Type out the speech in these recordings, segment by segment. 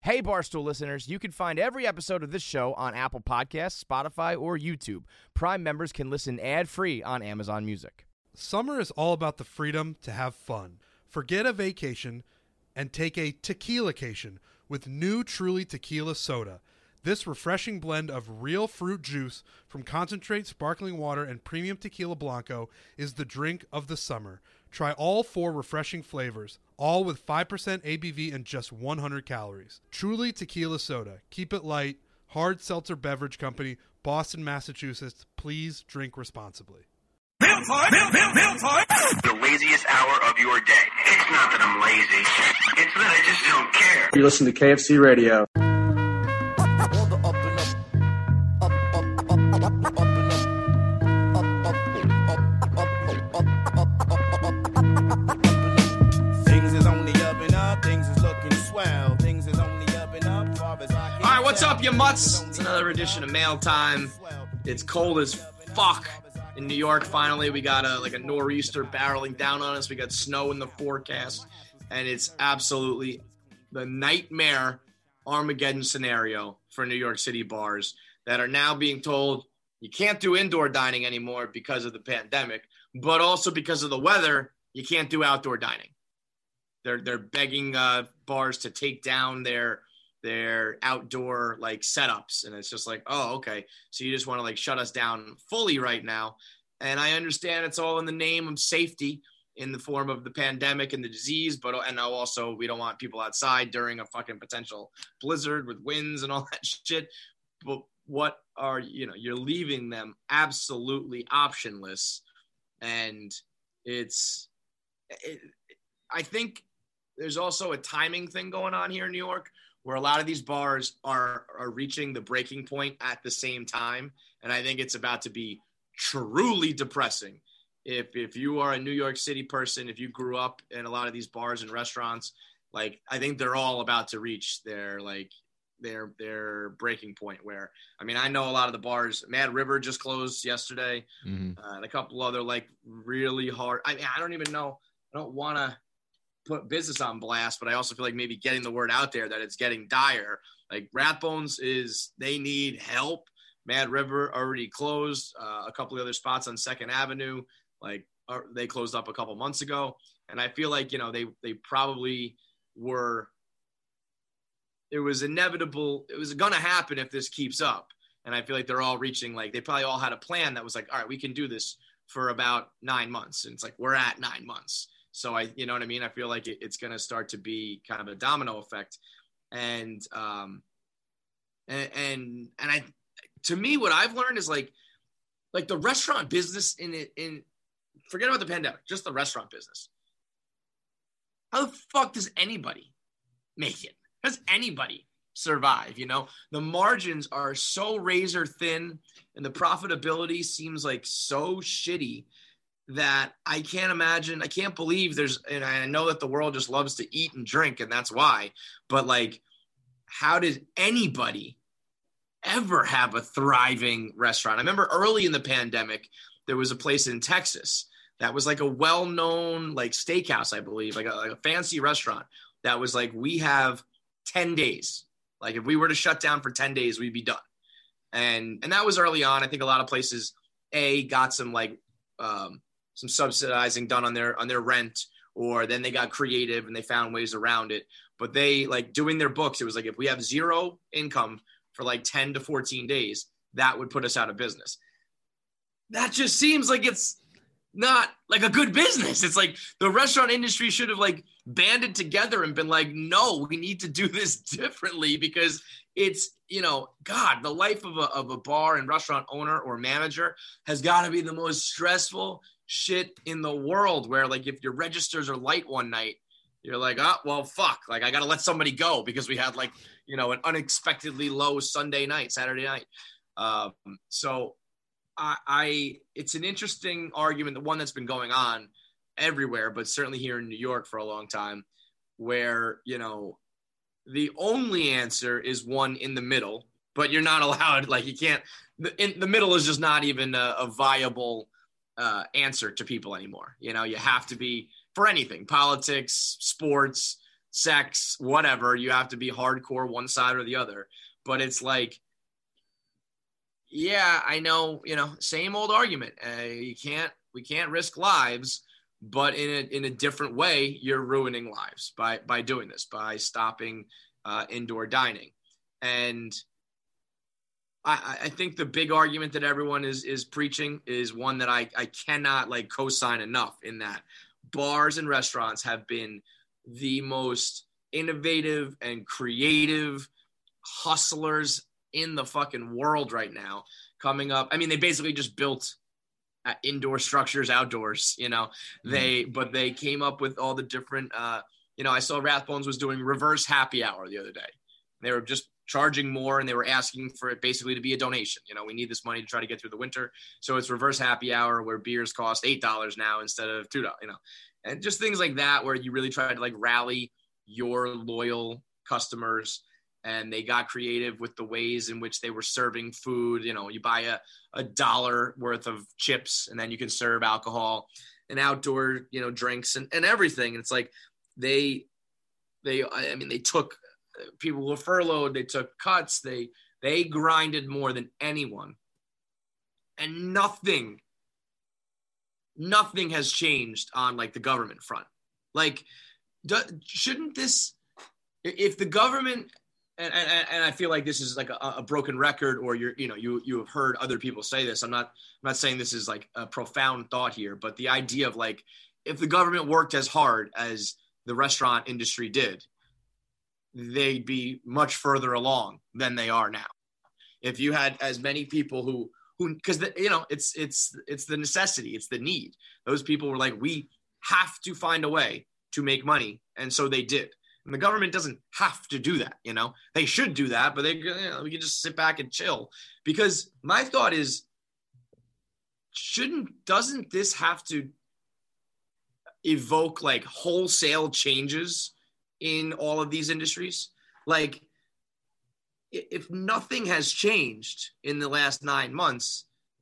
Hey, Barstool listeners, you can find every episode of this show on Apple Podcasts, Spotify, or YouTube. Prime members can listen ad-free on Amazon Music. Summer is all about the freedom to have fun. Forget a vacation and take a tequila-cation with new Truly Tequila Soda. This refreshing blend of real fruit juice from concentrate sparkling water and premium tequila blanco is the drink of the summer. Try all 4 refreshing flavors, all with 5% ABV and just 100 calories. Truly Tequila Soda. Keep it light. Hard Seltzer Beverage Company, Boston, Massachusetts. Please drink responsibly. Meal time! The laziest hour of your day. It's not that I'm lazy. It's that I just don't care. You listen to KFC Radio. What's up, you mutts? It's another edition of Mail Time. It's cold as fuck in New York. Finally, we got a nor'easter barreling down on us. We got snow in the forecast, and it's absolutely the nightmare Armageddon scenario for New York City bars that are now being told you can't do indoor dining anymore because of the pandemic, but also because of the weather, you can't do outdoor dining. They're begging bars to take down their outdoor setups, and it's just like, oh, okay, so you just want to shut us down fully right now. And I understand it's all in the name of safety in the form of the pandemic and the disease, and also we don't want people outside during a fucking potential blizzard with winds and all that shit. But what are you're leaving them absolutely optionless, and I think there's also a timing thing going on here in New York, where a lot of these bars are reaching the breaking point at the same time. And I think it's about to be truly depressing. If you are a New York City person, if you grew up in a lot of these bars and restaurants, I think they're all about to reach their breaking point where, I know a lot of the bars, Mad River just closed yesterday. And a couple other really hard. I don't even know. I don't want to put business on blast, but I also feel like maybe getting the word out there that it's getting dire. Ratbones they need help. Mad River already closed. A couple of other spots on 2nd Avenue, they closed up a couple months ago. And I feel like, they probably were, it was inevitable. It was going to happen if this keeps up. And I feel like they're all reaching, they probably all had a plan that was all right, we can do this for about 9 months. And it's we're at 9 months. So you know what I mean? I feel like it's going to start to be kind of a domino effect. And to me, what I've learned is the restaurant business in forget about the pandemic, just the restaurant business. How the fuck does anybody make it? How does anybody survive? The margins are so razor thin and the profitability seems so shitty that I can't believe and I know that the world just loves to eat and drink and that's why, but how did anybody ever have a thriving restaurant? I remember early in the pandemic, there was a place in Texas that was a well-known steakhouse, I believe, a fancy restaurant that was we have 10 days. If we were to shut down for 10 days, we'd be done. And that was early on. I think a lot of places, got some some subsidizing done on their rent, or then they got creative and they found ways around it. But they doing their books. It was if we have zero income for 10 to 14 days, that would put us out of business. That just seems it's not a good business. It's the restaurant industry should have banded together and been no, we need to do this differently because it's, God, the life of a bar and restaurant owner or manager has got to be the most stressful shit in the world, where if your registers are light one night, you're oh, well, fuck, I got to let somebody go because we had an unexpectedly low Saturday night. So it's an interesting argument, the one that's been going on everywhere, but certainly here in New York for a long time, where, the only answer is one in the middle, but you're not allowed, you can't, the middle is just not even a viable answer to people anymore. You have to be, for anything, politics, sports, sex, whatever. You have to be hardcore one side or the other. But it's like, yeah, I know, same old argument. We can't risk lives, but in a different way, you're ruining lives by doing this, by stopping indoor dining. And I think the big argument that everyone is preaching is one that I cannot like co-sign enough, in that bars and restaurants have been the most innovative and creative hustlers in the fucking world right now coming up. I mean, they basically just built indoor structures outdoors, but they came up with all the different, I saw Rathbones was doing reverse happy hour the other day. They were just charging more, and they were asking for it basically to be a donation. We need this money to try to get through the winter. So it's reverse happy hour where beers cost $8 now instead of $2, and just things like that, where you really try to like rally your loyal customers. And they got creative with the ways in which they were serving food. You buy a $1 worth of chips, and then you can serve alcohol and outdoor, drinks and everything. And it's like they took people who were furloughed, they took cuts, they grinded more than anyone. And nothing has changed on like the government front. Like, shouldn't this, if the government, and I feel like this is like a broken record, or you have heard other people say this. I'm not saying this is like a profound thought here, but the idea of like, if the government worked as hard as the restaurant industry did, they'd be much further along than they are now. If you had as many people who because it's the necessity, it's the need. Those people were like, we have to find a way to make money, and so they did. And the government doesn't have to do that, They should do that, but we can just sit back and chill. Because my thought is, doesn't this have to evoke like wholesale changes in all of these industries? Like, if nothing has changed in the last 9 months,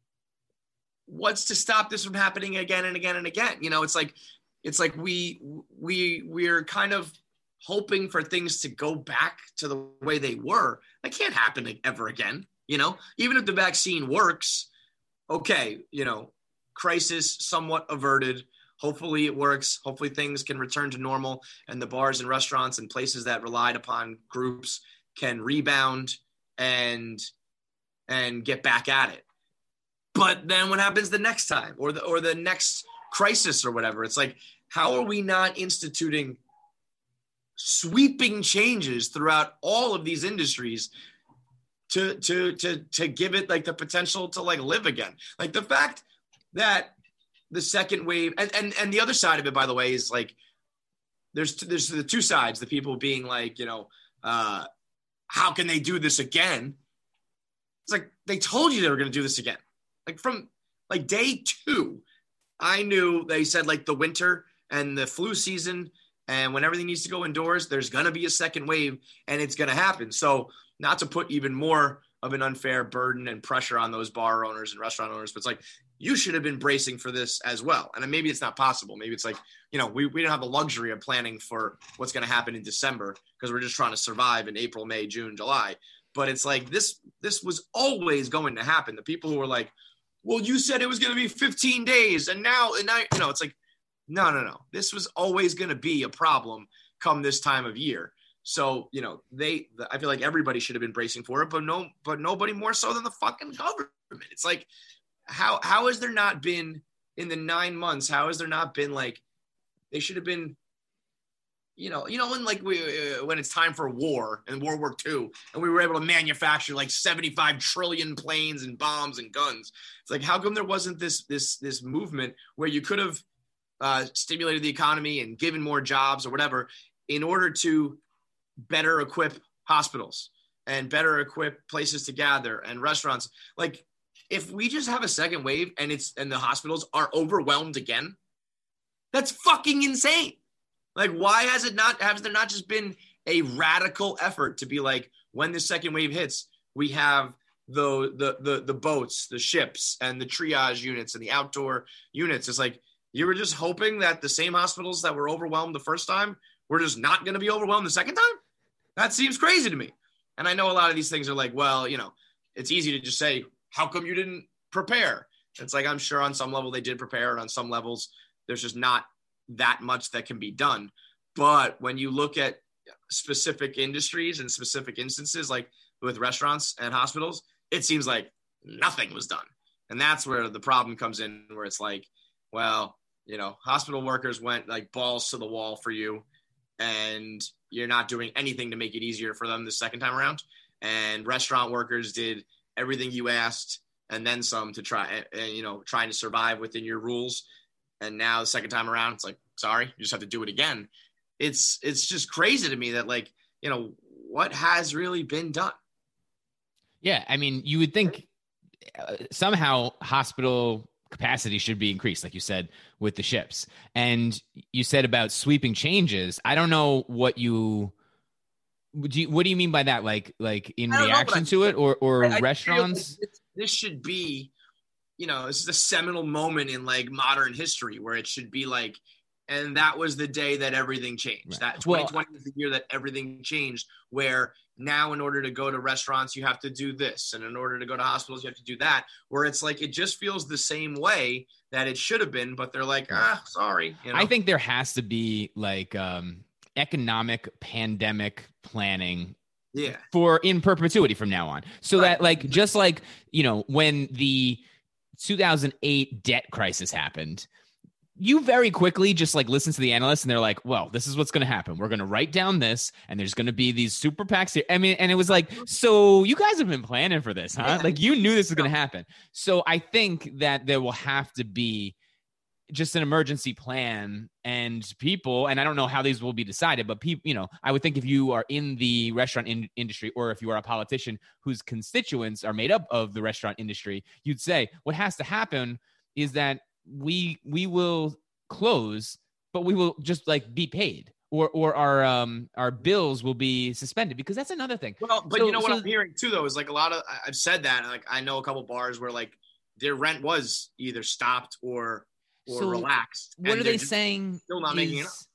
what's to stop this from happening again and again and again? It's like we're kind of hoping for things to go back to the way they were. That can't happen ever again. Even if the vaccine works, okay, crisis somewhat averted. Hopefully it works. Hopefully things can return to normal, and the bars and restaurants and places that relied upon groups can rebound and get back at it. But then what happens the next time, or the next crisis or whatever? It's like, how are we not instituting sweeping changes throughout all of these industries to give it like the potential to like live again? Like, the fact that the second wave, and the other side of it, by the way, is like, there's the two sides, the people being like, how can they do this again? It's like, they told you they were going to do this again. Like, from like day 2, I knew they said like the winter and the flu season, and when everything needs to go indoors, there's going to be a second wave, and it's going to happen. So, not to put even more of an unfair burden and pressure on those bar owners and restaurant owners, but it's like, you should have been bracing for this as well. And maybe it's not possible. Maybe it's like, we don't have the luxury of planning for what's going to happen in December, because we're just trying to survive in April, May, June, July. But it's like, this was always going to happen. The people who were like, well, you said it was going to be 15 days. And now, it's like, no. This was always going to be a problem come this time of year. So, I feel like everybody should have been bracing for it, but nobody more so than the fucking government. It's like, how has there not been, in the 9 months, how has there not been like, they should have been, when like when it's time for war and World War II, and we were able to manufacture like 75 trillion planes and bombs and guns. It's like, how come there wasn't this movement where you could have stimulated the economy and given more jobs or whatever in order to better equip hospitals and better equip places to gather and restaurants? Like, if we just have a second wave and the hospitals are overwhelmed again, that's fucking insane. Like, why has there not just been a radical effort to be like, when the second wave hits, we have the boats, the ships, and the triage units and the outdoor units? It's like, you were just hoping that the same hospitals that were overwhelmed the first time we're just not going to be overwhelmed the second time? That seems crazy to me. And I know a lot of these things are like, well, it's easy to just say, how come you didn't prepare? It's like, I'm sure on some level they did prepare, and on some levels there's just not that much that can be done. But when you look at specific industries and specific instances, like with restaurants and hospitals, it seems like nothing was done. And that's where the problem comes in, where it's like, well, hospital workers went like balls to the wall for you, and you're not doing anything to make it easier for them the second time around. And restaurant workers did everything you asked and then some to trying to survive within your rules. And now the second time around, it's like, sorry, you just have to do it again. It's just crazy to me that, like, what has really been done? Yeah. I mean, you would think somehow hospital capacity should be increased, like you said, with the ships. And you said about sweeping changes. I don't know what do you mean by that? Like in reaction to it, or restaurants? This should be, this is a seminal moment in like modern history where it should be like, and that was the day that everything changed. Right. That 2020 was the year that everything changed, where now in order to go to restaurants, you have to do this. And in order to go to hospitals, you have to do that, where it's like, it just feels the same way that it should have been, but they're like, sorry. I think there has to be like economic pandemic planning for in perpetuity from now on. So that like, just like, when the 2008 debt crisis happened, you very quickly just like listen to the analysts and they're like, well, this is what's going to happen. We're going to write down this and there's going to be these super PACs here. I mean, and it was like, so you guys have been planning for this, huh? Yeah. Like you knew this was going to happen. So I think that there will have to be just an emergency plan, and people, and I don't know how these will be decided, but people, I would think if you are in the restaurant industry, or if you are a politician whose constituents are made up of the restaurant industry, you'd say what has to happen is that we will close, but we will just like be paid, or our bills will be suspended, because that's another thing. Well, but what I'm hearing too, though, is like a lot of, I've said that, like I know a couple bars where like their rent was either stopped or relaxed. What are they saying? Still not making enough.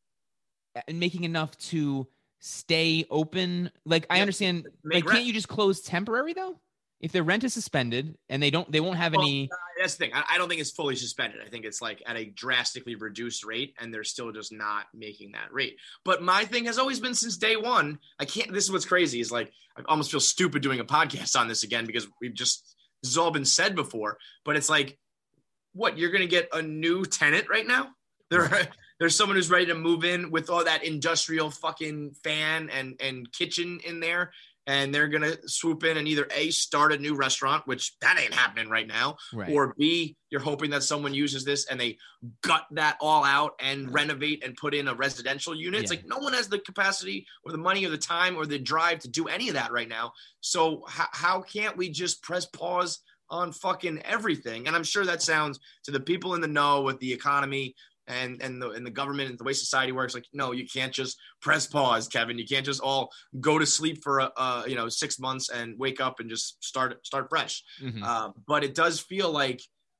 Making enough to stay open. Like I understand. Like, can't you just close temporary though? If their rent is suspended and they won't have any. That's the thing. I don't think it's fully suspended. I think it's like at a drastically reduced rate, and they're still just not making that rate. But my thing has always been since day one. This is what's crazy, is like I almost feel stupid doing a podcast on this again, because this has all been said before. But it's like, what, you're going to get a new tenant right now? There's someone who's ready to move in with all that industrial fucking fan and kitchen in there, and they're going to swoop in and either A, start a new restaurant, which that ain't happening right now, right, or B, you're hoping that someone uses this and they gut that all out and renovate and put in a residential unit. Yeah. It's like no one has the capacity or the money or the time or the drive to do any of that right now. So how can't we just press pause on fucking everything? And I'm sure that sounds, to the people in the know with the economy and the government and the way society works, like, no, you can't just press pause, Kevin. You can't just all go to sleep for 6 months and wake up and just start fresh. Mm-hmm. But it does feel like,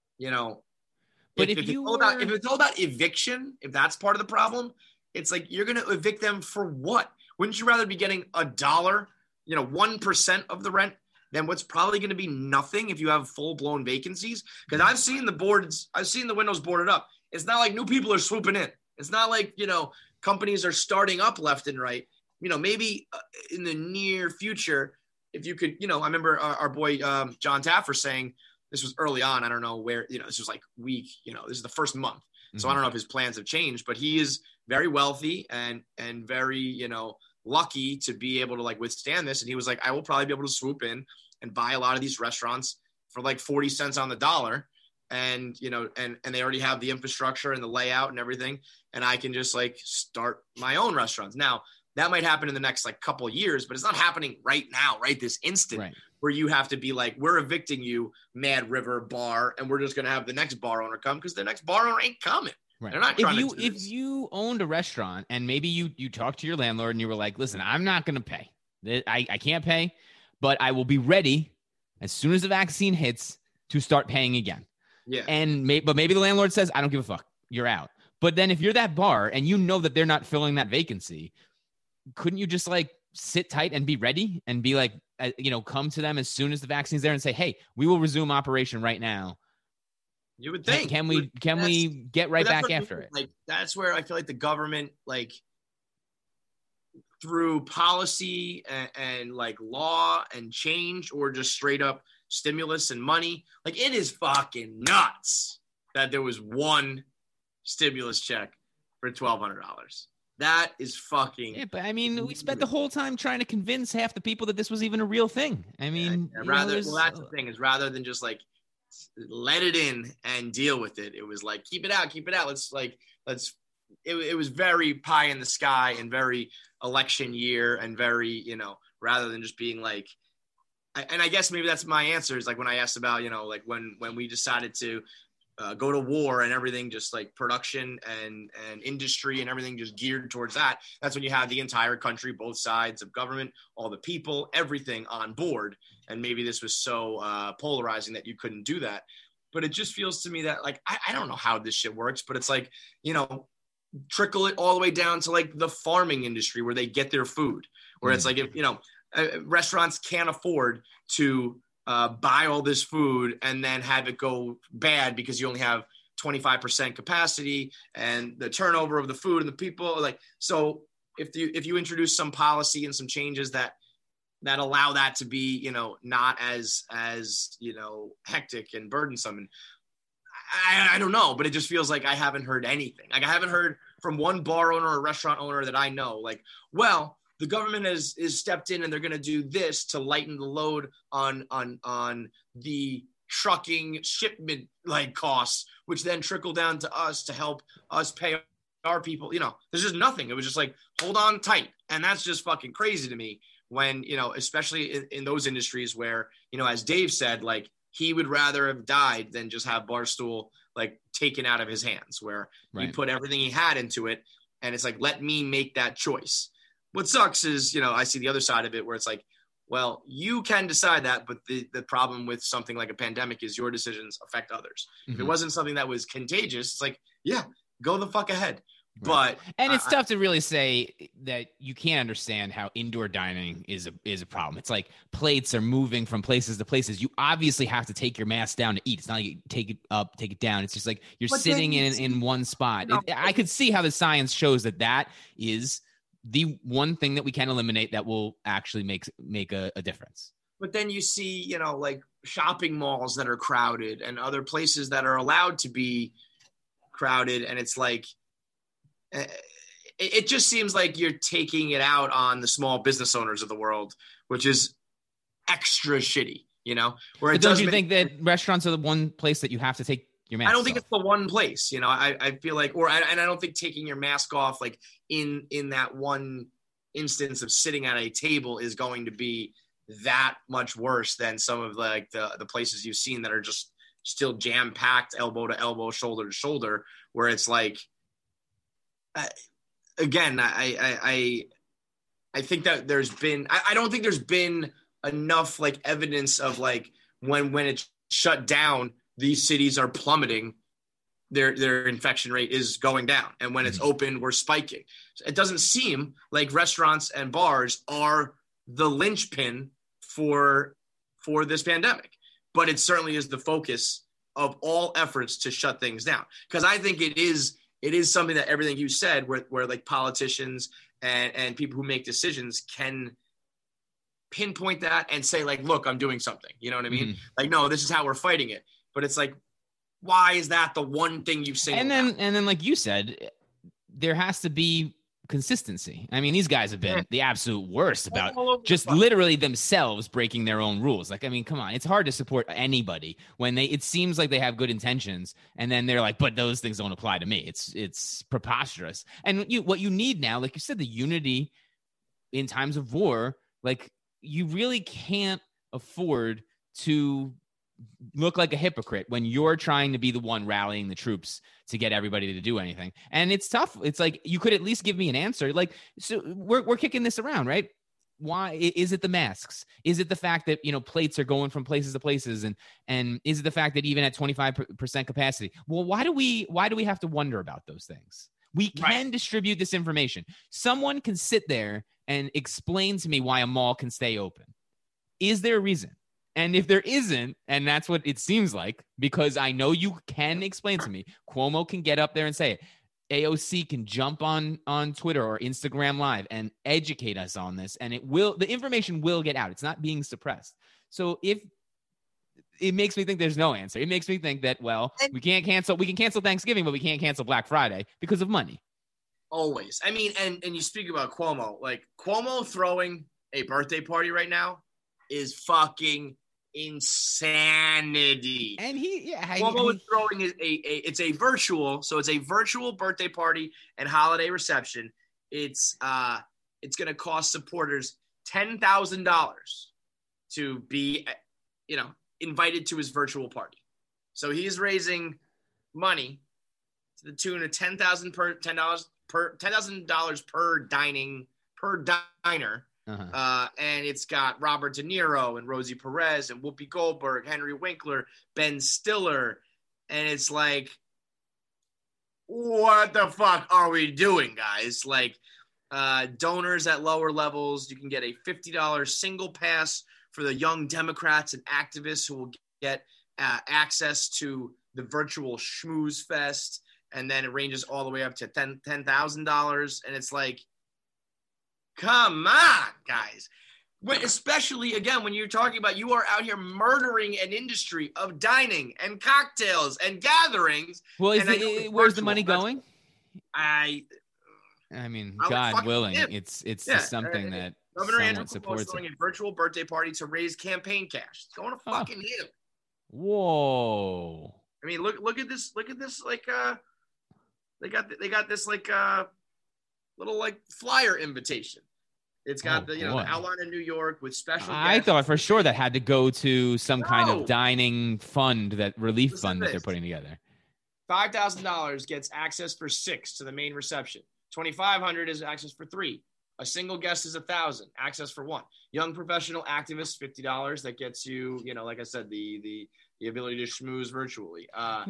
but if it's all about eviction, if that's part of the problem, it's like, you're going to evict them for what? Wouldn't you rather be getting $1, 1% of the rent, then what's probably going to be nothing if you have full-blown vacancies? Because I've seen the windows boarded up. It's not like new people are swooping in. It's not like, companies are starting up left and right. Maybe in the near future, if you could, I remember our boy John Taffer saying, this was early on, I don't know where, this was like week, this is the first month. Mm-hmm. So I don't know if his plans have changed, but he is very wealthy and very, lucky to be able to like withstand this. And he was like, I will probably be able to swoop in and buy a lot of these restaurants for like 40 cents on the dollar. And, and they already have the infrastructure and the layout and everything. And I can just like start my own restaurants. Now that might happen in the next like couple of years, but it's not happening right now, right this instant, right, where you have to be like, we're evicting you, Mad River Bar, and we're just going to have the next bar owner come, because the next bar owner ain't coming. Right. They're not trying to do this. If you owned a restaurant and maybe you talked to your landlord and you were like, listen, I'm not going to pay. I can't pay, but I will be ready as soon as the vaccine hits to start paying again. Yeah. But maybe the landlord says, I don't give a fuck. You're out. But then if you're that bar and you know that they're not filling that vacancy, couldn't you just like sit tight and be ready and be like, come to them as soon as the vaccine's there and say, hey, we will resume operation right now. You would think. Can we get right back after it? Like, that's where I feel like the government, like, through policy and like law and change, or just straight up stimulus and money, like, it is fucking nuts that there was one stimulus check for $1,200. That is fucking. Yeah, but I mean, we spent the whole time trying to convince half the people that this was even a real thing. I mean, that's the thing, is rather than just like let it in and deal with it, it was like, keep it out. It was very pie in the sky and very election year and very, rather than just being like, and I guess maybe that's my answer, is like when I asked about, like when we decided to go to war and everything, just like production and industry and everything just geared towards that. That's when you have the entire country, both sides of government, all the people, everything on board. And maybe this was so polarizing that you couldn't do that. But it just feels to me that, like, I don't know how this shit works, but it's like, trickle it all the way down to like the farming industry where they get their food, where it's like, if, restaurants can't afford to buy all this food and then have it go bad because you only have 25% capacity and the turnover of the food and the people, like, so if you introduce some policy and some changes that allow that to be, not as hectic and burdensome. And I don't know, but it just feels like I haven't heard anything. Like, I haven't heard from one bar owner or restaurant owner that I know, like, well, the government is stepped in and they're going to do this to lighten the load on the trucking shipment like costs, which then trickle down to us to help us pay our people. There's just nothing. It was just like, hold on tight. And that's just fucking crazy to me when, especially in those industries where, as Dave said, like, he would rather have died than just have Barstool like taken out of his hands, where he put everything he had into it. And it's like, let me make that choice. What sucks is, I see the other side of it where it's like, well, you can decide that, but the problem with something like a pandemic is your decisions affect others. Mm-hmm. If it wasn't something that was contagious, it's like, yeah, go the fuck ahead. Right. But it's tough to really say that you can't understand how indoor dining is a problem. It's like plates are moving from places to places. You obviously have to take your mask down to eat. It's not like you take it up, take it down. It's just like you're sitting in one spot. I could see how the science shows that is the one thing that we can eliminate that will actually make a difference. But then you see, like shopping malls that are crowded and other places that are allowed to be crowded. And it's like, it just seems like you're taking it out on the small business owners of the world, which is extra shitty, Where don't you think that restaurants are the one place that you have to take your mask off? I don't think it's the one place, I feel like, and I don't think taking your mask off, like in that one instance of sitting at a table, is going to be that much worse than some of like the places you've seen that are just still jam packed, elbow to elbow, shoulder to shoulder, where it's like, again, I think that there's been, I don't think there's been enough like evidence of like when it's shut down, these cities are plummeting, their infection rate is going down, and when it's open, we're spiking. It doesn't seem like restaurants and bars are the linchpin for this pandemic, but it certainly is the focus of all efforts to shut things down. Because I think it is something that everything you said, where like politicians and people who make decisions can pinpoint that and say like, look, I'm doing something. You know what I mean? Mm-hmm. Like, no, this is how we're fighting it. But it's like, why is that the one thing you've seen? And then like you said, there has to be consistency. I mean, these guys have been the absolute worst about just literally themselves breaking their own rules. Like, I mean, come on, it's hard to support anybody when it seems like they have good intentions, and then they're like, but those things don't apply to me. It's preposterous. And what you need now, like you said, the unity in times of war, like you really can't afford to look like a hypocrite when you're trying to be the one rallying the troops to get everybody to do anything. And it's tough. It's like, you could at least give me an answer. Like, so we're kicking this around, right? why is it the masks? Is it the fact that, plates are going from places to places? And is it the fact that even at 25% capacity? Well, why do we have to wonder about those things? We can distribute this information. Someone can sit there and explain to me why a mall can stay open. Is there a reason? And if there isn't, and that's what it seems like, because I know you can explain to me, Cuomo can get up there and say it. AOC can jump on Twitter or Instagram Live and educate us on this, and the information will get out. It's not being suppressed. So if it makes me think there's no answer, it makes me think that, we can cancel Thanksgiving, but we can't cancel Black Friday because of money. Always. I mean, and you speak about Cuomo, like Cuomo throwing a birthday party right now is fucking insanity. And Cuomo is throwing it's a virtual birthday party and holiday reception. It's going to cost supporters $10,000 to be invited to his virtual party. So he's raising money to the tune of $10,000 per diner. And it's got Robert De Niro and Rosie Perez and Whoopi Goldberg, Henry Winkler, Ben Stiller. And it's like, what the fuck are we doing, guys? Like, donors at lower levels, you can get a $50 single pass for the young Democrats and activists who will get access to the virtual Schmooze Fest. And then it ranges all the way up to $10,000. And it's like, come on, guys. Especially, again, when you're talking about you are out here murdering an industry of dining and cocktails and gatherings. Well, where's the money going? I mean, God willing, it's just something that Governor Andrew Cuomo is throwing a virtual birthday party to raise campaign cash. It's going to fucking him. Whoa. I mean, look at this. Look at this. Like, they got this like little like flyer invitation. It's got the outline of New York with special guests. I thought for sure that had to go to some kind of dining fund, that relief fund that they're putting together. $5,000 gets access for 6 to the main reception. $2,500 is access for 3. A single guest is $1,000. Access for 1. Young professional activists, $50. That gets you, like I said, the ability to schmooze virtually.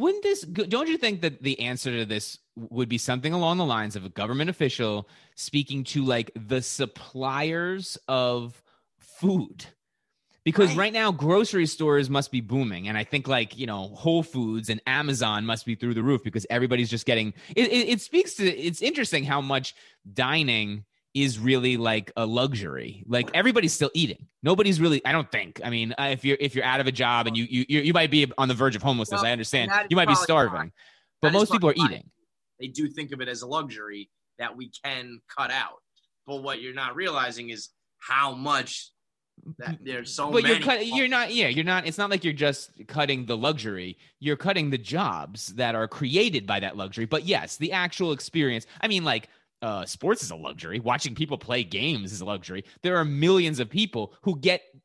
Don't you think that the answer to this would be something along the lines of a government official speaking to like the suppliers of food? Because right now grocery stores must be booming. And I think Whole Foods and Amazon must be through the roof because everybody's just getting it speaks to, it's interesting how much dining is really like a luxury. Like everybody's still eating. Nobody's really, I don't think. I mean, if you're out of a job and you might be on the verge of homelessness, I understand. You might be starving, but most people are eating. They do think of it as a luxury that we can cut out. But what you're not realizing is how much that there's so many. You're not. It's not like you're just cutting the luxury. You're cutting the jobs that are created by that luxury. But yes, the actual experience. I mean, sports is a luxury. Watching people play games is a luxury. There are millions of people who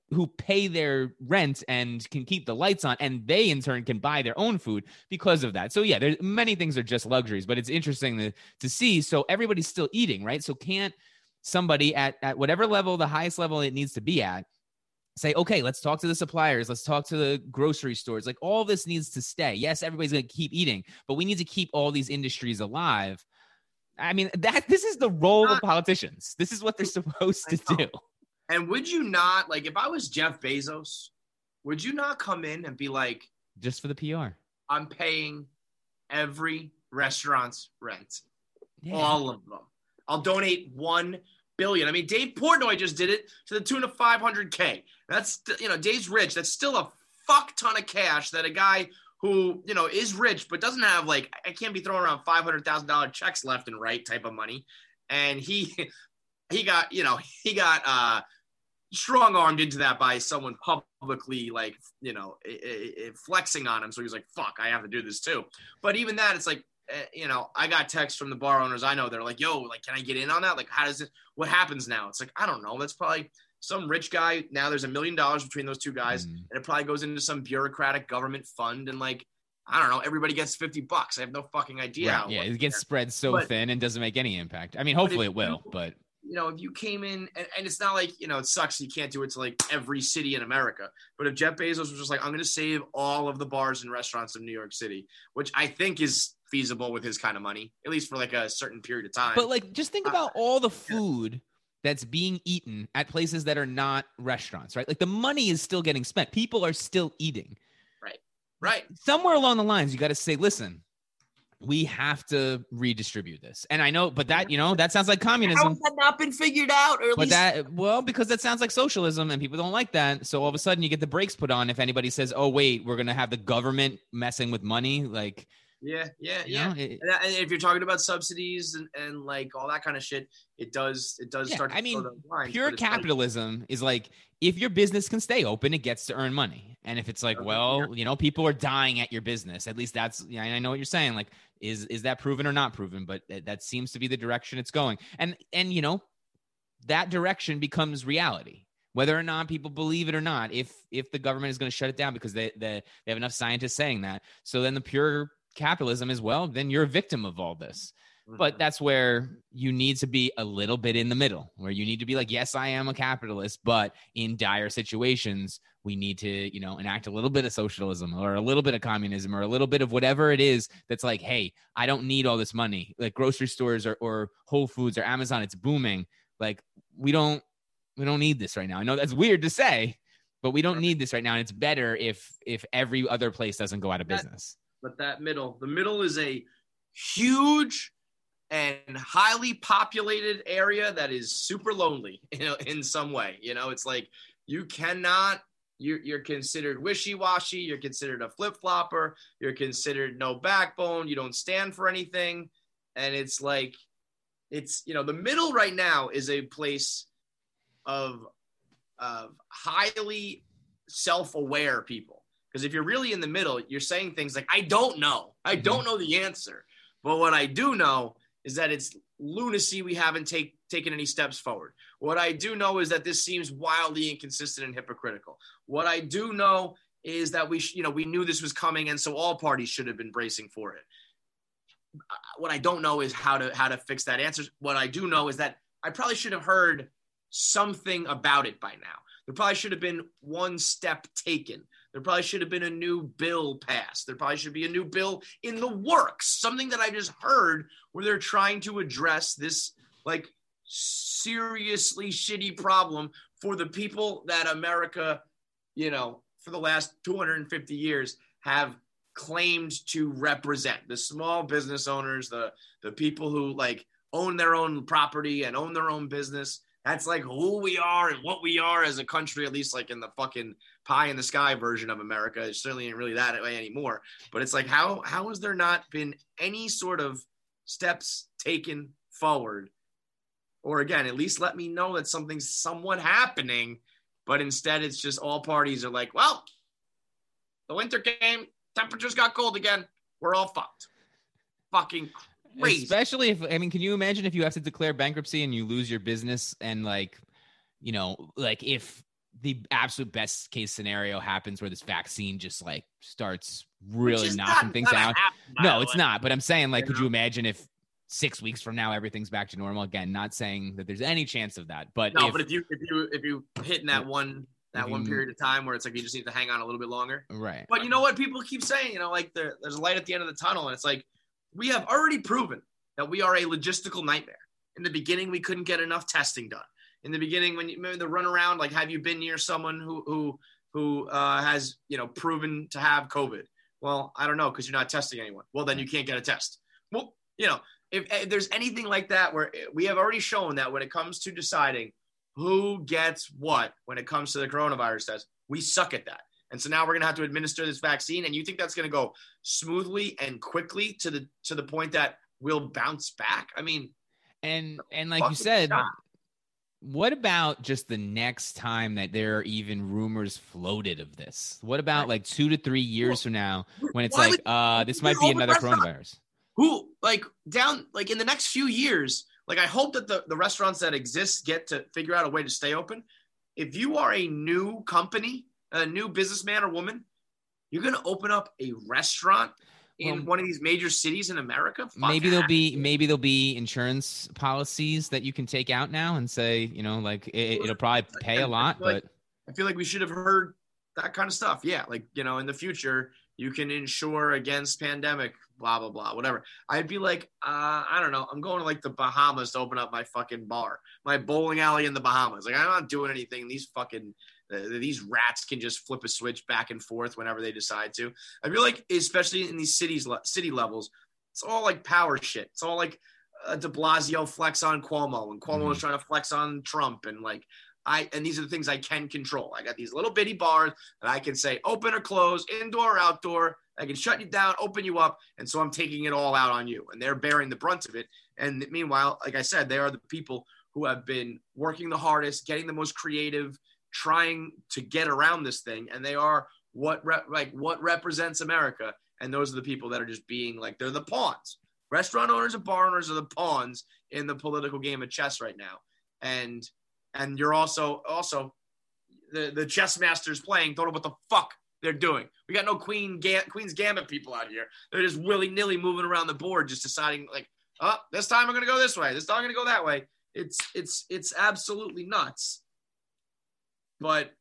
pay their rent and can keep the lights on, and they in turn can buy their own food because of that. So yeah, there's many things are just luxuries, but it's interesting to see. So everybody's still eating, right? So can't somebody at whatever level, the highest level it needs to be at, say, okay, let's talk to the suppliers. Let's talk to the grocery stores. Like all this needs to stay. Yes, everybody's going to keep eating, but we need to keep all these industries alive. I mean, this is the role of politicians. This is what they're supposed to do. And would you not, if I was Jeff Bezos, would you not come in and be like, just for the PR, I'm paying every restaurant's rent, all of them. I'll donate $1 billion. I mean, Dave Portnoy just did it to the tune of $500K. That's, Dave's rich. That's still a fuck ton of cash that a guy who, is rich, but doesn't have I can't be throwing around $500,000 checks left and right type of money. And he got strong armed into that by someone publicly, flexing on him. So he was like, fuck, I have to do this too. But even that, it's I got texts from the bar owners I know. They're like, yo, can I get in on that? How does it, what happens now? It's I don't know. That's probably some rich guy. Now there's $1 million between those two guys, and it probably goes into some bureaucratic government fund. And I don't know, everybody gets $50. I have no fucking idea. Right, yeah, it gets spread so thin and doesn't make any impact. I mean, hopefully it will, but if you came in and it's not like, it sucks you can't do it to like every city in America. But if Jeff Bezos was just like, I'm going to save all of the bars and restaurants in New York City, which I think is feasible with his kind of money, at least for like a certain period of time. But like, just think about all the food that's being eaten at places that are not restaurants, right? Like the money is still getting spent. People are still eating. Right. Somewhere along the lines, you got to say, listen, we have to redistribute this. And I know, but that, that sounds like communism. How has that not been figured out? Or at least... because that sounds like socialism and people don't like that. So all of a sudden you get the brakes put on if anybody says, oh, wait, we're going to have the government messing with money. Like, yeah. And if you're talking about subsidies and like all that kind of shit, it does start to flow those lines, pure capitalism is like, if your business can stay open, it gets to earn money. And if it's like, people are dying at your business, at least that's, I know what you're saying. Like, is that proven or not proven? But that seems to be the direction it's going. And that direction becomes reality, whether or not people believe it or not, if the government is going to shut it down because they have enough scientists saying that. So then the pure capitalism is, well, then you're a victim of all this. But that's where you need to be a little bit in the middle, where you need to be like, yes, I am a capitalist, but in dire situations, we need to, enact a little bit of socialism or a little bit of communism or a little bit of whatever it is that's like, hey, I don't need all this money. Like grocery stores or Whole Foods or Amazon, it's booming. Like we don't need this right now. I know that's weird to say, but we don't need this right now. And it's better if every other place doesn't go out of business. But the middle is a huge and highly populated area that is super lonely, in some way. It's like you cannot, you're considered wishy-washy, you're considered a flip-flopper, you're considered no backbone, you don't stand for anything. And it's like, the middle right now is a place of highly self-aware people. Because if you're really in the middle, you're saying things like, I don't know the answer. But what I do know is that it's lunacy. We haven't taken any steps forward. What I do know is that this seems wildly inconsistent and hypocritical. What I do know is that we knew this was coming, and so all parties should have been bracing for it. What I don't know is how to fix that answer. What I do know is that I probably should have heard something about it by now. There probably should have been one step taken. There probably should have been a new bill passed. There probably should be a new bill in the works. Something that I just heard where they're trying to address this like seriously shitty problem for the people that America, for the last 250 years have claimed to represent. The small business owners, the people who like own their own property and own their own business. That's like who we are and what we are as a country, at least like in the fucking pie in the sky version of America. It certainly ain't really that way anymore. But it's like, how has there not been any sort of steps taken forward? Or again, at least let me know that something's somewhat happening. But instead, it's just all parties are like, well, the winter came, temperatures got cold again. We're all fucked. Fucking crazy. Especially can you imagine if you have to declare bankruptcy and you lose your business and if the absolute best case scenario happens where this vaccine just like starts really knocking things out. No, it's not. But I'm saying could you imagine if 6 weeks from now everything's back to normal again? Not saying that there's any chance of that, but if you hit in that one period of time where it's like you just need to hang on a little bit longer, right? But you know what people keep saying, there's a light at the end of the tunnel, and it's like we have already proven that we are a logistical nightmare. In the beginning, we couldn't get enough testing done. In the beginning, when you remember the run around, like, have you been near someone who has, proven to have COVID? Well, I don't know, because you're not testing anyone. Well, then you can't get a test. Well, if there's anything like that, where we have already shown that when it comes to deciding who gets what, when it comes to the coronavirus test, we suck at that. And so now we're going to have to administer this vaccine. And you think that's going to go smoothly and quickly to the point that we'll bounce back? I mean, and like you said, what about just the next time that there are even rumors floated of this? What about like 2 to 3 years from now when it's this might be another coronavirus? Who in the next few years, I hope that the restaurants that exist get to figure out a way to stay open. If you are a new company, a new businessman or woman, you're going to open up a restaurant in one of these major cities in America? Maybe there'll be insurance policies that you can take out now and say, like it'll probably pay a lot, but I feel like we should have heard that kind of stuff. Yeah. Like, in the future you can insure against pandemic, blah, blah, blah, whatever. I'd be like, I don't know. I'm going to like the Bahamas to open up my fucking bar, my bowling alley in the Bahamas. Like, I'm not doing anything. These rats can just flip a switch back and forth whenever they decide to. I feel like, especially in these city levels, it's all like power shit. It's all like de Blasio flex on Cuomo, and Cuomo is trying to flex on Trump, and like and these are the things I can control. I got these little bitty bars that I can say open or close, indoor or outdoor. I can shut you down, open you up, and so I'm taking it all out on you, and they're bearing the brunt of it. And meanwhile, like I said, they are the people who have been working the hardest, getting the most creative, trying to get around this thing, and they are what represents America. And those are the people that are just being like, they're the pawns. Restaurant owners and bar owners are the pawns in the political game of chess right now. And you're also the chess masters playing don't know what the fuck they're doing. We got no Queen's Gambit people out here. They're just willy-nilly moving around the board, just deciding like, oh, this time I'm going to go this way. This time I'm going to go that way. It's absolutely nuts. But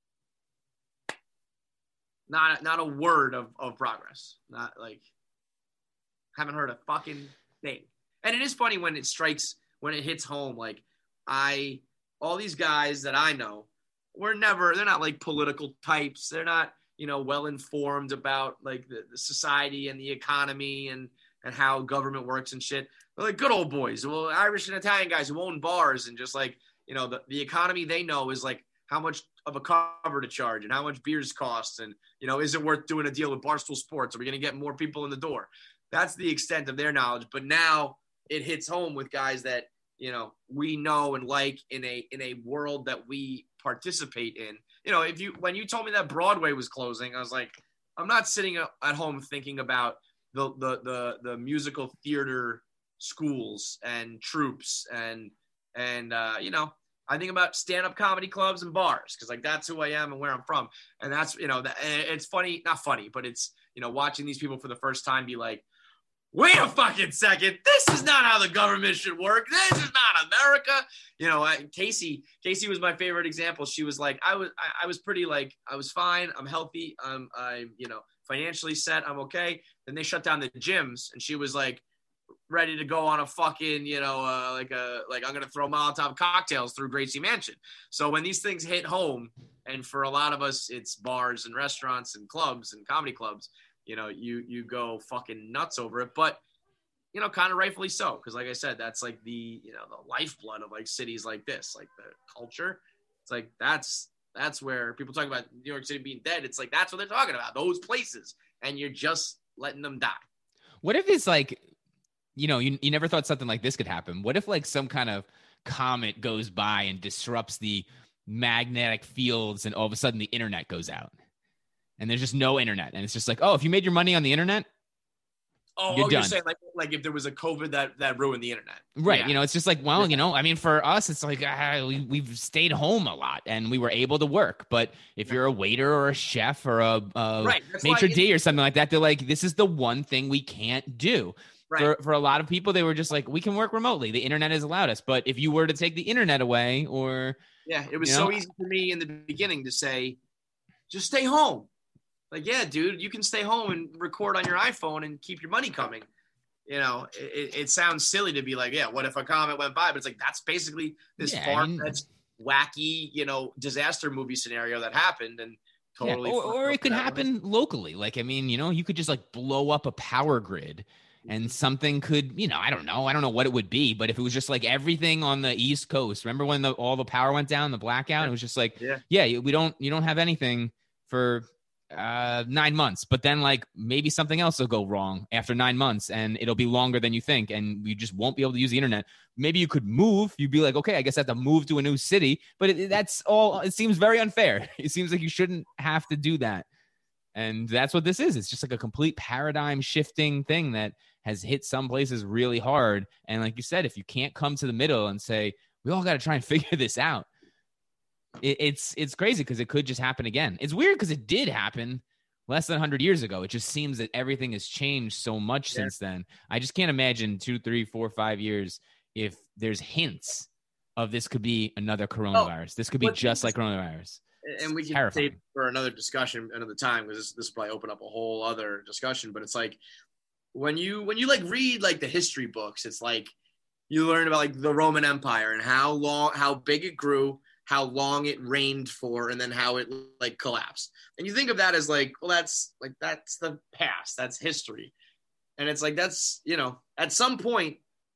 not a word of progress. Not like, haven't heard a fucking thing. And it is funny when it hits home. Like all these guys that I know, they're not like political types. They're not, well informed about like the society and the economy and how government works and shit. They're like good old boys. Well, Irish and Italian guys who own bars and just like, the economy they know is like how much of a cover to charge and how much beers cost. And, is it worth doing a deal with Barstool Sports? Are we going to get more people in the door? That's the extent of their knowledge. But now it hits home with guys that, we know and like in a world that we participate in. When you told me that Broadway was closing, I was like, I'm not sitting at home thinking about the musical theater schools and troops and I think about stand-up comedy clubs and bars because like that's who I am and where I'm from. And that's, it's funny, not funny, but it's, watching these people for the first time be like, wait a fucking second. This is not how the government should work. This is not America. Casey was my favorite example. She was like, I was pretty like, I was fine. I'm healthy. I'm financially set. I'm okay. Then they shut down the gyms and she was like ready to go on a fucking, I'm going to throw Molotov cocktails through Gracie Mansion. So when these things hit home, and for a lot of us, it's bars and restaurants and clubs and comedy clubs, you go fucking nuts over it, but kind of rightfully so. Cause like I said, that's like the lifeblood of like cities like this, like the culture. It's like, that's where people talk about New York City being dead. It's like, that's what they're talking about, those places. And you're just letting them die. What if it's like, you never thought something like this could happen. What if like some kind of comet goes by and disrupts the magnetic fields and all of a sudden the internet goes out? And there's just no internet. And it's just like, oh, if you made your money on the internet, you're saying like if there was a COVID that ruined the internet. Right. Yeah. It's just like, well, I mean, for us, it's like we've stayed home a lot and we were able to work. But if you're a waiter or a chef or a maitre d' or something like that, they're like, this is the one thing we can't do. Right. For a lot of people, they were just like, we can work remotely. The internet has allowed us. But if you were to take the internet away it was so easy for me in the beginning to say, just stay home. Like, yeah, dude, you can stay home and record on your iPhone and keep your money coming. It sounds silly to be like, yeah, what if a comet went by? But it's like, that's basically this far-fetched, wacky, disaster movie scenario that happened. And totally. Yeah. Or it could happen locally. Like, I mean, you could just like blow up a power grid and something could, I don't know what it would be, but if it was just like everything on the East Coast, remember when all the power went down, the blackout, it was just like, you don't have anything for 9 months, but then like maybe something else will go wrong after 9 months and it'll be longer than you think and you just won't be able to use the internet. Maybe you could move. You'd be like, okay, I guess I have to move to a new city, but that's all. It seems very unfair. It seems like you shouldn't have to do that. And that's what this is. It's just like a complete paradigm shifting thing that has hit some places really hard. And like you said, if you can't come to the middle and say, we all got to try and figure this out, it's crazy because it could just happen again. It's weird because it did happen. less than 100 years ago. It just seems that everything has changed so much since then. I just can't imagine 2, 3, 4, 5 years if there's hints of this could be another coronavirus. This could be just like coronavirus. And we can save for another discussion another time, because this will probably open up a whole other discussion. But it's like when you like read like the history books, it's like you learn about like the Roman Empire and how big it grew, how long it reigned for, and then how it like collapsed. And you think of that as like, well, that's the past, that's history. And it's like, that's, you know, at some point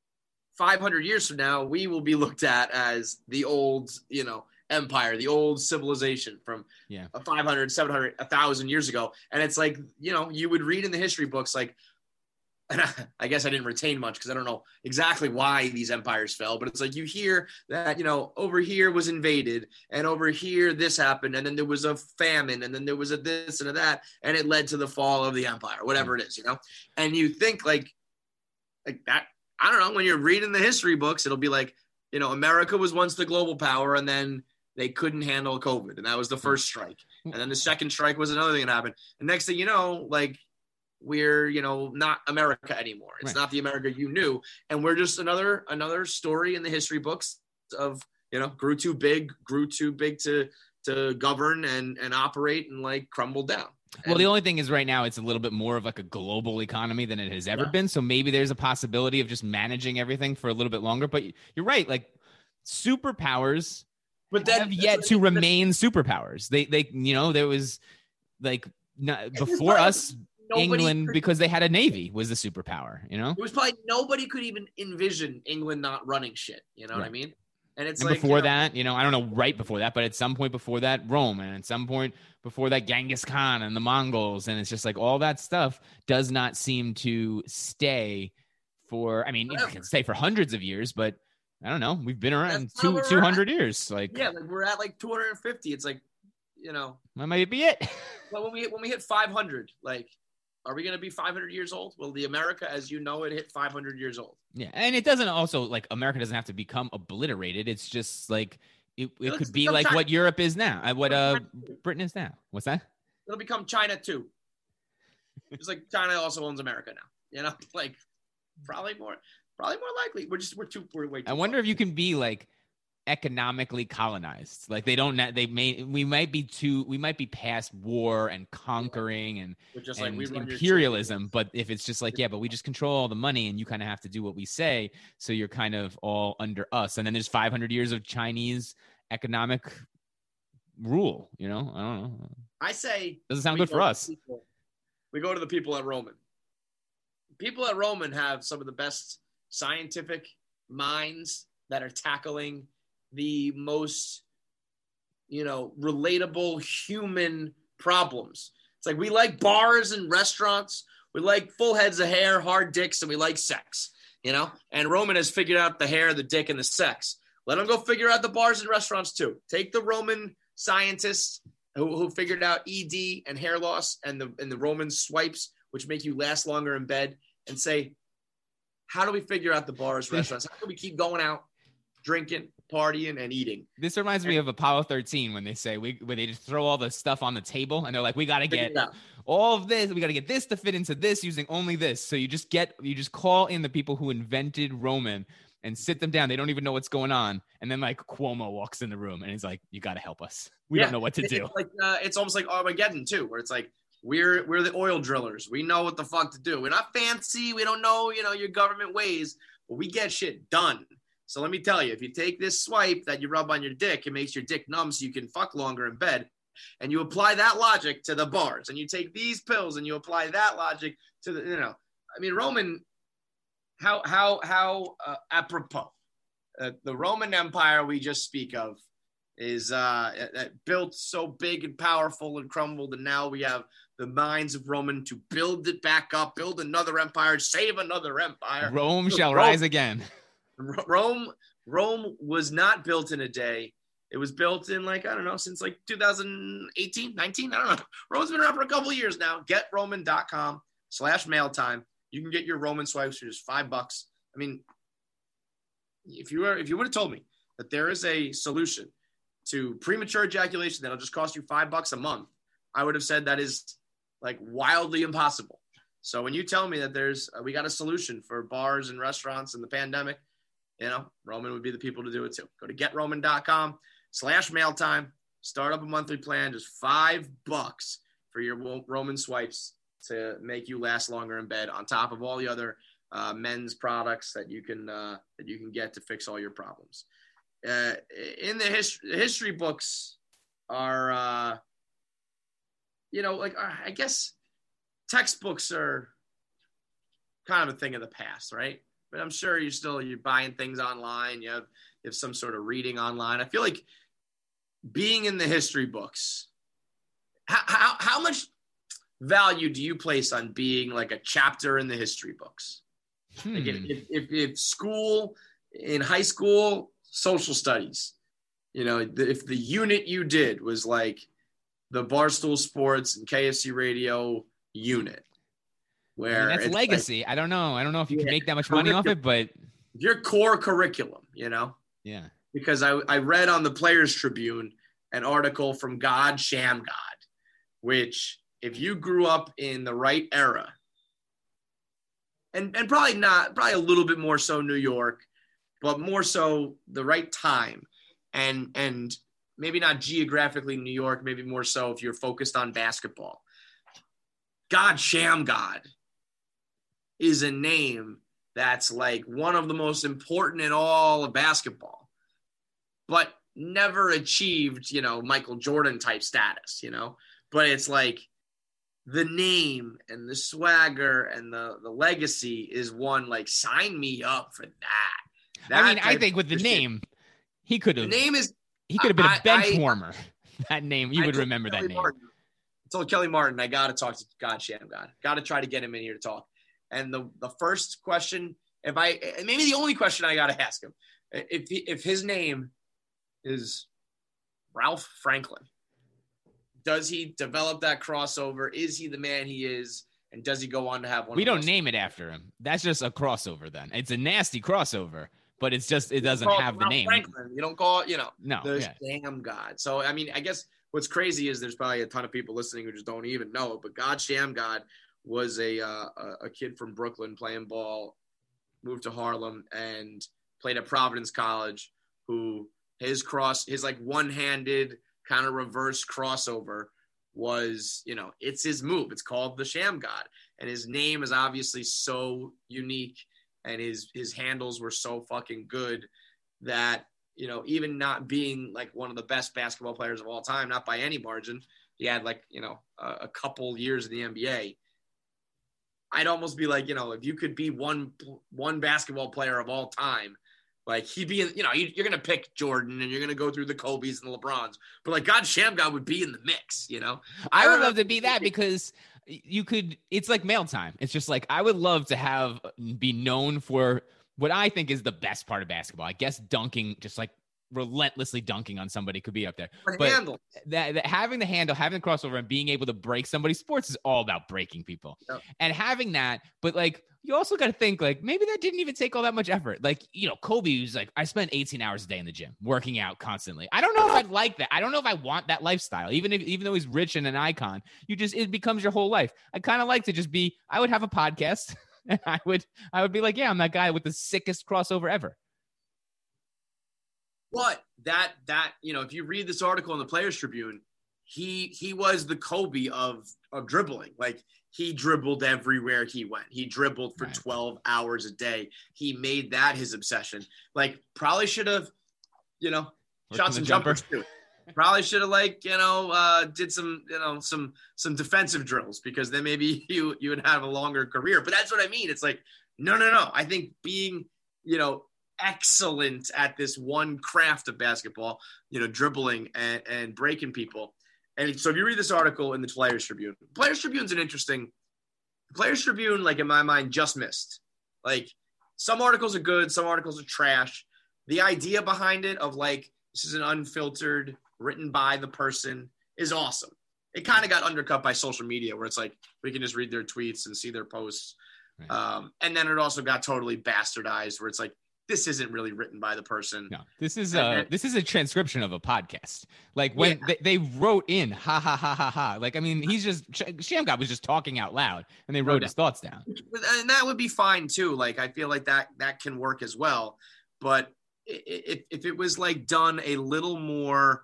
500 years from now, we will be looked at as the old, you know, empire, the old civilization from 500, 700, 1,000 years ago. And it's like, you know, you would read in the history books, like, and I guess I didn't retain much because I don't know exactly why these empires fell, but it's like you hear that, you know, over here was invaded and over here this happened, and then there was a famine, and then there was a this and a that, and it led to the fall of the empire, whatever it is, you know. And you think like that, I don't know, when you're reading the history books, it'll be like, you know, America was once the global power, and then they couldn't handle COVID, and that was the first strike, and then the second strike was another thing that happened, and next thing you know, like, we're, you know, not America anymore. It's not the America you knew. And we're just another story in the history books of, you know, grew too big to govern and operate, and like crumbled down. Well, the only thing is right now it's a little bit more of like a global economy than it has ever been. So maybe there's a possibility of just managing everything for a little bit longer. But you're right. Like superpowers have yet to remain superpowers. They, you know, there was like before us, England, because they had a navy, was the superpower, you know? It was probably nobody could even envision England not running shit, you know what I mean? And it's like before that, you know, I don't know right before that, but at some point before that, Rome, and at some point before that, Genghis Khan and the Mongols, and it's just like all that stuff does not seem to stay for, I mean, it can stay for hundreds of years, but I don't know, we've been around 200 years. Like, yeah, like we're at like 250. It's like, you know, that might be it. Well, when we hit 500, like, are we going to be 500 years old? Well, the America, as you know, it hit 500 years old. Yeah, and it doesn't also, like, America doesn't have to become obliterated. It's just, like, it could be like China. What Europe is now, what Britain is now. What's that? It'll become China, too. It's like China also owns America now. You know, like, probably more likely. We're way too I wonder if you can be, like, economically colonized. Like we might be past war and conquering and imperialism, but if it's just like, but we just control all the money and you kind of have to do what we say, so you're kind of all under us, and then there's 500 years of Chinese economic rule, you know? I don't know. I say doesn't sound good for us. We go to the people at Roman. People at Roman have some of the best scientific minds that are tackling the most, you know, relatable human problems. It's like we like bars and restaurants. We like full heads of hair, hard dicks, and we like sex, you know? And Roman has figured out the hair, the dick, and the sex. Let them go figure out the bars and restaurants too. Take the Roman scientists who figured out ED and hair loss and the Roman swipes, which make you last longer in bed, and say, how do we figure out the bars, restaurants? How can we keep going out, drinking, partying, and eating? This reminds me of Apollo 13 when they say when they just throw all the stuff on the table and they're like, we got to get all of this. We got to get this to fit into this using only this. So you just call in the people who invented Roman and sit them down. They don't even know what's going on. And then like Cuomo walks in the room and he's like, you got to help us. We don't know what to do. It's like it's almost like Armageddon too, where it's like, we're the oil drillers. We know what the fuck to do. We're not fancy. We don't know, you know, your government ways, but we get shit done. So let me tell you, if you take this swipe that you rub on your dick, it makes your dick numb so you can fuck longer in bed. And you apply that logic to the bars. And you take these pills and you apply that logic to the, you know, I mean, Roman, how apropos. The Roman Empire we just speak of is built so big and powerful and crumbled. And now we have the minds of Roman to build it back up, build another empire, save another empire. Rome shall rise again. Rome was not built in a day. It was built in like, I don't know, since like 2018, 19, I don't know. Rome's been around for a couple of years now. GetRoman.com/mailtime. You can get your Roman swipes for just $5. I mean, if you would have told me that there is a solution to premature ejaculation that'll just cost you $5 a month, I would have said that is like wildly impossible. So when you tell me that we got a solution for bars and restaurants in the pandemic, Roman would be the people to do it too. Go to GetRoman.com/mailtime. Start up a monthly plan, just $5 for your Roman swipes to make you last longer in bed, on top of all the other men's products that you can get to fix all your problems. In the history books are, I guess textbooks are kind of a thing of the past, right? But I'm sure you're buying things online. You have some sort of reading online. I feel like being in the history books, how much value do you place on being like a chapter in the history books? Like if school, in high school, social studies, if the unit you did was like the Barstool Sports and KFC Radio unit, where that's legacy. Like, I don't know if you can make that much money off it, but your core curriculum, Yeah. Because I read on the Players Tribune an article from God Shamgod, which if you grew up in the right era, and probably a little bit more so New York, but more so the right time, and maybe not geographically New York, maybe more so if you're focused on basketball. God Shamgod is a name that's like one of the most important in all of basketball, but never achieved, Michael Jordan type status, but it's like the name and the swagger and the legacy is one, like, sign me up for that. I think with the name, he could have been a bench warmer. That name, you would remember that name. I told Kelly Martin, I got to talk to God Shamgod. Got to try to get him in here to talk. And the first question, maybe the only question I got to ask him, if his name is Ralph Franklin, does he develop that crossover? Is he the man he is? And does he go on to have one? We don't name it after him. That's just a crossover then. It's a nasty crossover, but it doesn't have the name. Franklin. You don't call it, no, the Shamgod. So, I guess what's crazy is there's probably a ton of people listening who just don't even know it, but God Shamgod was a kid from Brooklyn playing ball, moved to Harlem, and played at Providence College, who his like one-handed kind of reverse crossover was, it's his move. It's called the Shamgod. And his name is obviously so unique, and his handles were so fucking good that, even not being like one of the best basketball players of all time, not by any margin, he had like, a couple years in the NBA. I'd almost be like, if you could be one basketball player of all time, like he'd be, you're going to pick Jordan and you're going to go through the Kobe's and the LeBrons, but like God Shamgod would be in the mix, I would love to be that, because it's like mail time. It's just like, I would love to be known for what I think is the best part of basketball. I guess dunking, just like relentlessly dunking on somebody, could be up there. But having the handle, having the crossover, and being able to break somebody, sports is all about breaking people. Yep. And having that, but like, you also got to think like maybe that didn't even take all that much effort. Like, Kobe was like, I spent 18 hours a day in the gym working out constantly. I don't know if I'd like that. I don't know if I want that lifestyle. Even though he's rich and an icon, it becomes your whole life. I kind of like to just I would have a podcast and I would be like, yeah, I'm that guy with the sickest crossover ever. But that if you read this article in the Players Tribune, he was the Kobe of dribbling. Like, he dribbled everywhere he went. He dribbled for 12 hours a day. He made that his obsession. Like, probably should have, shot some jumpers too. Probably should have did some, some defensive drills, because then maybe you would have a longer career. But that's what I mean. It's like, no. I think being, excellent at this one craft of basketball, dribbling and breaking people. And so if you read this article in the Players Tribune, Players Tribune's the Players Tribune, like, in my mind, just missed. Like, some articles are good, some articles are trash. The idea behind it of like, this is an unfiltered, written by the person, is awesome. It kind of got undercut by social media, where it's like, we can just read their tweets and see their posts. Right. And then it also got totally bastardized, where it's like, this isn't really written by the person. No, this is a transcription of a podcast. Like when they wrote in, ha, ha, ha, ha, ha. Like, I mean, Shammgod was just talking out loud and they wrote his thoughts down. And that would be fine too. Like, I feel like that can work as well. But if it was like done a little more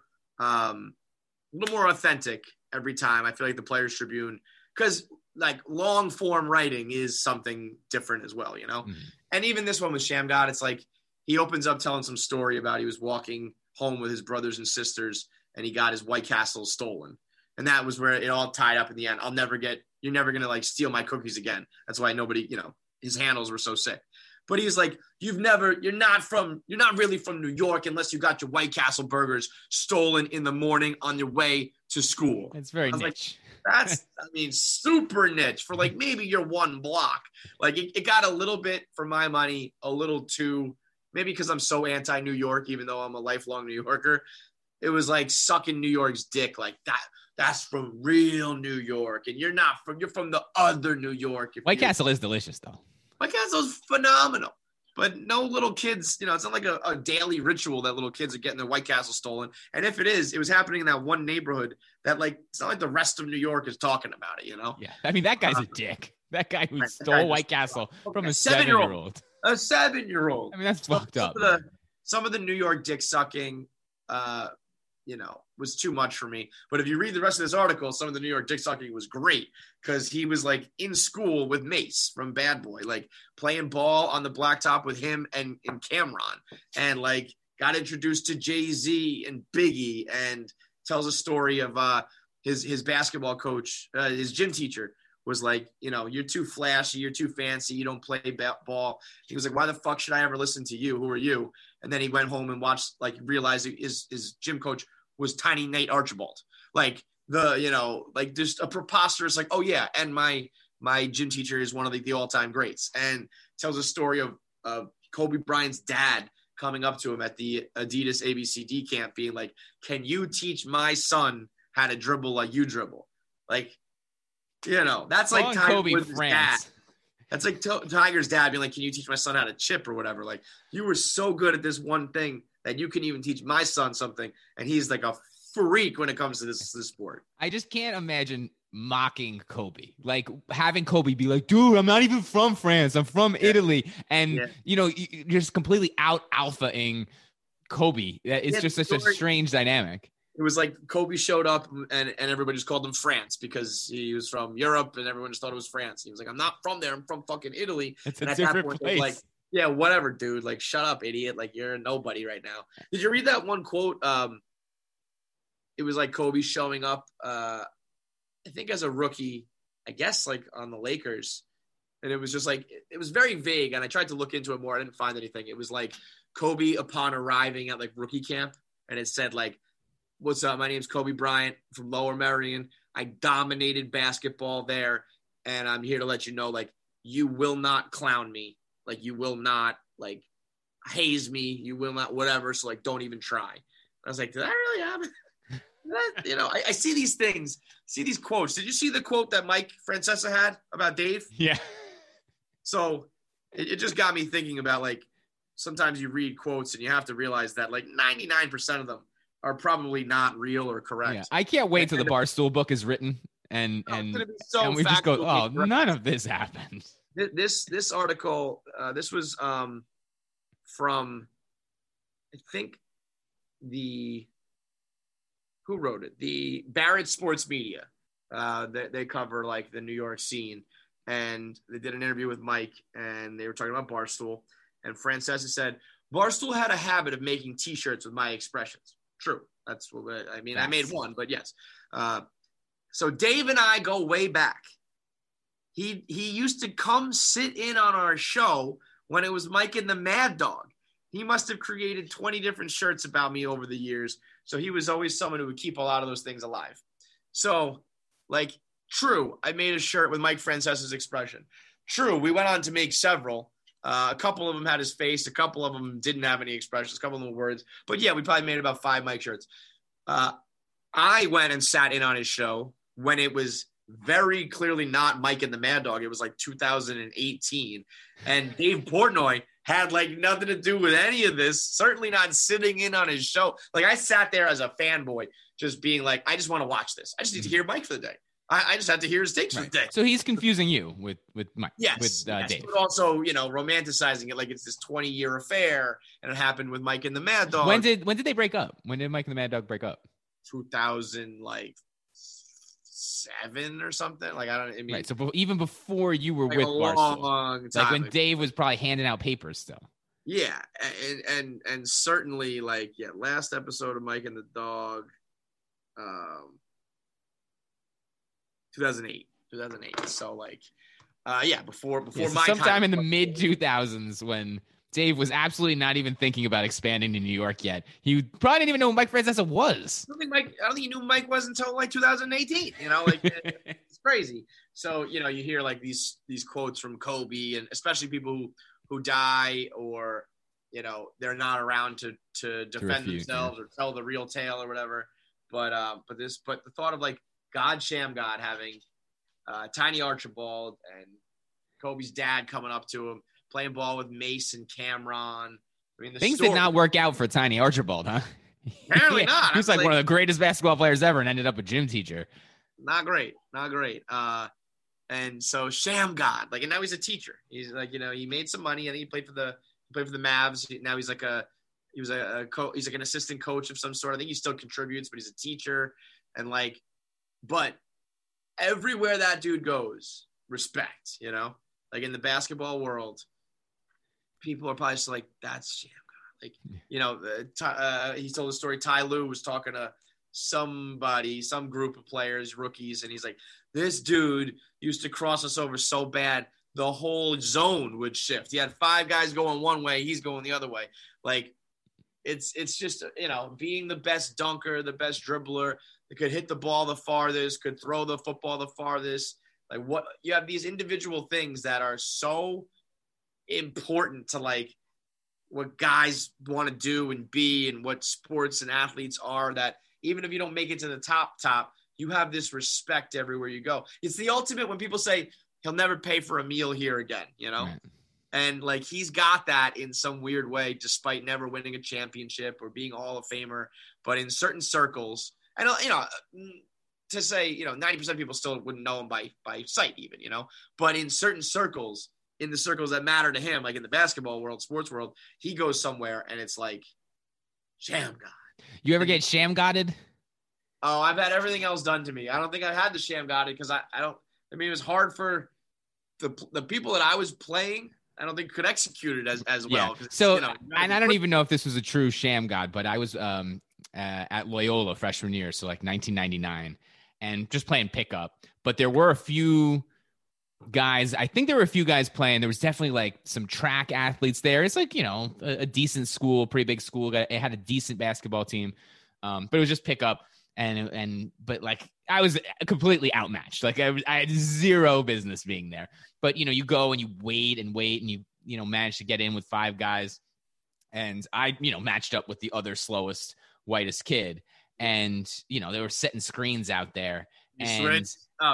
authentic every time, I feel like the Players Tribune, because like long form writing is something different as well, you know? Mm-hmm. And even this one with Shammgod, it's like he opens up telling some story about he was walking home with his brothers and sisters and he got his White Castle stolen. And that was where it all tied up in the end. You're never going to like steal my cookies again. That's why nobody, you know, his handles were so sick. But he's like, you're not really from New York unless you got your White Castle burgers stolen in the morning on your way to school. It's very niche. That's, super niche for like maybe your one block. Like it got a little bit, for my money, a little too, maybe because I'm so anti-New York, even though I'm a lifelong New Yorker. It was like sucking New York's dick like that. That's from real New York. And you're from the other New York. White Castle is delicious though. White Castle's phenomenal. But no little kids, you know, it's not like a daily ritual that little kids are getting their White Castle stolen. And if it is, it was happening in that one neighborhood that, like, it's not like the rest of New York is talking about it, you know? Yeah. I mean, that guy's a dick. That guy who stole White Castle from a 7-year-old. A 7-year-old. I mean, that's fucked up. Some of the New York dick sucking, you know, was too much for me. But if you read the rest of this article, some of the New York dick sucking was great because he was like in school with Mace from Bad Boy, like playing ball on the blacktop with him and Cameron, and like got introduced to Jay-Z and Biggie, and tells a story of his basketball coach, his gym teacher was like, you know, you're too flashy, you're too fancy, you don't play ball. He was like, why the fuck should I ever listen to you? Who are you? And then he went home and watched, like, realized his gym coach was Tiny Nate Archibald. Like just a preposterous, like, oh yeah, and my gym teacher is one of the all-time greats. And tells a story of Kobe Bryant's dad coming up to him at the Adidas ABCD camp being like, can you teach my son how to dribble like you dribble? Like, you know, that's like Tiger's dad. That's like Tiger's dad being like, can you teach my son how to chip or whatever? Like, you were so good at this one thing that you can even teach my son something. And he's like a freak when it comes to this sport. I just can't imagine mocking Kobe, like having Kobe be like, dude, I'm not even from France. I'm from Italy. And, you know, you're just completely alphaing Kobe. It's just such a strange dynamic. It was like Kobe showed up and everybody just called him France because he was from Europe and everyone just thought it was France. He was like, I'm not from there. I'm from fucking Italy. It's a different place. Like, yeah, whatever, dude. Like, shut up, idiot. Like, you're a nobody right now. Did you read that one quote? It was like Kobe showing up, I think as a rookie, I guess like on the Lakers. And it was just like, it was very vague. And I tried to look into it more. I didn't find anything. It was like Kobe upon arriving at like rookie camp. And it said like, what's up? My name's Kobe Bryant from Lower Merion. I dominated basketball there. And I'm here to let you know, like, you will not clown me. Like, you will not, like, haze me. You will not whatever. So, like, don't even try. I was like, did I really have it? You know, I see these things, see these quotes. Did you see the quote that Mike Francesa had about Dave? Yeah. So it just got me thinking about, like, sometimes you read quotes and you have to realize that, like, 99% of them are probably not real or correct. Yeah. I can't wait till the Barstool book is written and we just go, oh, none of this happened. This article, this was from, I think, who wrote it? The Barrett Sports Media. They cover like the New York scene, and they did an interview with Mike, and they were talking about Barstool. And Francesa said, Barstool had a habit of making T-shirts with my expressions. True. That's what I mean. I made one, but yes. So Dave and I go way back. He used to come sit in on our show when it was Mike and the Mad Dog. He must have created 20 different shirts about me over the years. So he was always someone who would keep a lot of those things alive. So, like, true, I made a shirt with Mike Francesa's expression. True, we went on to make several. A couple of them had his face. A couple of them didn't have any expressions. A couple of them were words. But, yeah, we probably made about 5 Mike shirts. I went and sat in on his show when it was very clearly not Mike and the Mad Dog. It was like 2018. And Dave Portnoy had like nothing to do with any of this, certainly not sitting in on his show. Like I sat there as a fanboy just being like, I just want to watch this. I just need to hear Mike for the day. I just had to hear his takes for the day. So he's confusing you with Mike. Yes, with Dave. But also, romanticizing it like it's this 20-year affair, and it happened with Mike and the Mad Dog. When did they break up? When did Mike and the Mad Dog break up? 2007 or something. Like right. So even before you were like with Barstool, like when Dave was probably handing out papers still. Yeah, and certainly last episode of Mike and the Dog. 2008. So before my sometime time. in the mid 2000s when Dave was absolutely not even thinking about expanding to New York yet. He probably didn't even know who Mike Francesa was. I don't think he knew Mike was until 2018. It's crazy. So you hear like these quotes from Kobe, and especially people who die or they're not around to defend themselves or tell the real tale or whatever. But the thought of like God Shammgod having Tiny Archibald and Kobe's dad coming up to him, playing ball with Mace and Cameron. I mean, things did not work out for Tiny Archibald, huh? Apparently not. He was like one of the greatest basketball players ever and ended up a gym teacher. Not great. And so Shammgod, and now he's a teacher. He's he made some money and he played for the Mavs. Now he's like he's like an assistant coach of some sort. I think he still contributes, but he's a teacher. And but everywhere that dude goes, respect, like in the basketball world, people are probably just like, that's Shammgod. He told the story. Ty Lue was talking to some group of players, rookies. And he's like, this dude used to cross us over so bad, the whole zone would shift. He had 5 guys going one way. He's going the other way. It's just, being the best dunker, the best dribbler, that could hit the ball the farthest, could throw the football the farthest. What you have these individual things that are so important to what guys want to do and be and what sports and athletes are, that even if you don't make it to the top, you have this respect everywhere you go. It's the ultimate when people say he'll never pay for a meal here again, Right. And he's got that in some weird way, despite never winning a championship or being a Hall of Famer. But in certain circles, and to say 90% of people still wouldn't know him by sight, even But in certain circles, in the circles that matter to him, like in the basketball world, sports world, he goes somewhere and it's like Shammgod. You ever get Shammgodded? Oh, I've had everything else done to me. I don't think I've had the Shammgodded because it was hard for the people that I was playing. I don't think could execute it as well. So, and I don't even know if this was a true Shammgod, but I was at Loyola freshman year, so 1999, and just playing pickup. But there were a few guys. I think there were a few guys playing. There was definitely some track athletes there. It's a decent school, pretty big school. It had a decent basketball team, but it was just pickup. But I was completely outmatched. I had zero business being there. But you go and you wait and you manage to get in with 5 guys, and I matched up with the other slowest, whitest kid, and they were setting screens out there, and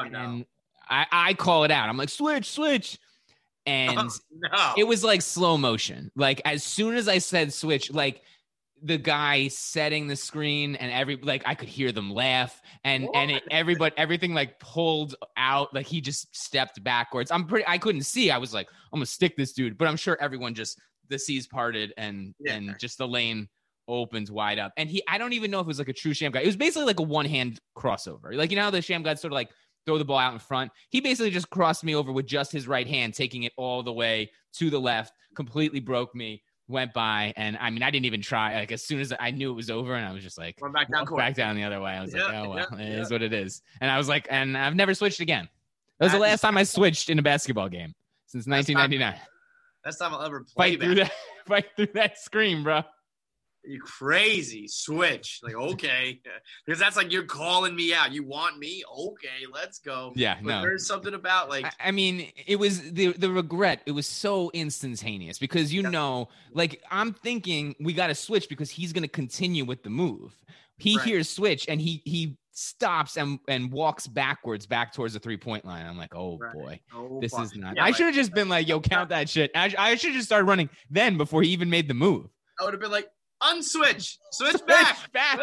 I call it out. I'm like, switch, and it was like slow motion. As soon as I said switch, the guy setting the screen and I could hear them laugh and everything pulled out. He just stepped backwards. I couldn't see. I was like, I'm gonna stick this dude, but I'm sure everyone the seas parted and just the lane opens wide up. And I don't even know if it was a true Shammgod. It was basically a one-hand crossover. How the Shammgod sort of throw the ball out in front. He basically just crossed me over with just his right hand, taking it all the way to the left, completely broke me. Went by, and I didn't even try. As soon as I knew it was over, and I was just back down the other way. I was it is what it is. And I was and I've never switched again. That was the last time I switched in a basketball game since 1999. Last time I'll ever play fight through that screen, bro. You crazy switch. Okay. Because that's you're calling me out. You want me? Okay, let's go. Yeah, but no. There's something about it was the regret. It was so instantaneous because I'm thinking we got to switch because he's going to continue with the move. He hears switch and he stops and walks backwards back towards the 3-point line. I'm like, oh boy, this is not. Yeah, I should have just been like, yo, count that shit. I should have just started running then before he even made the move. I would have been like, switch back.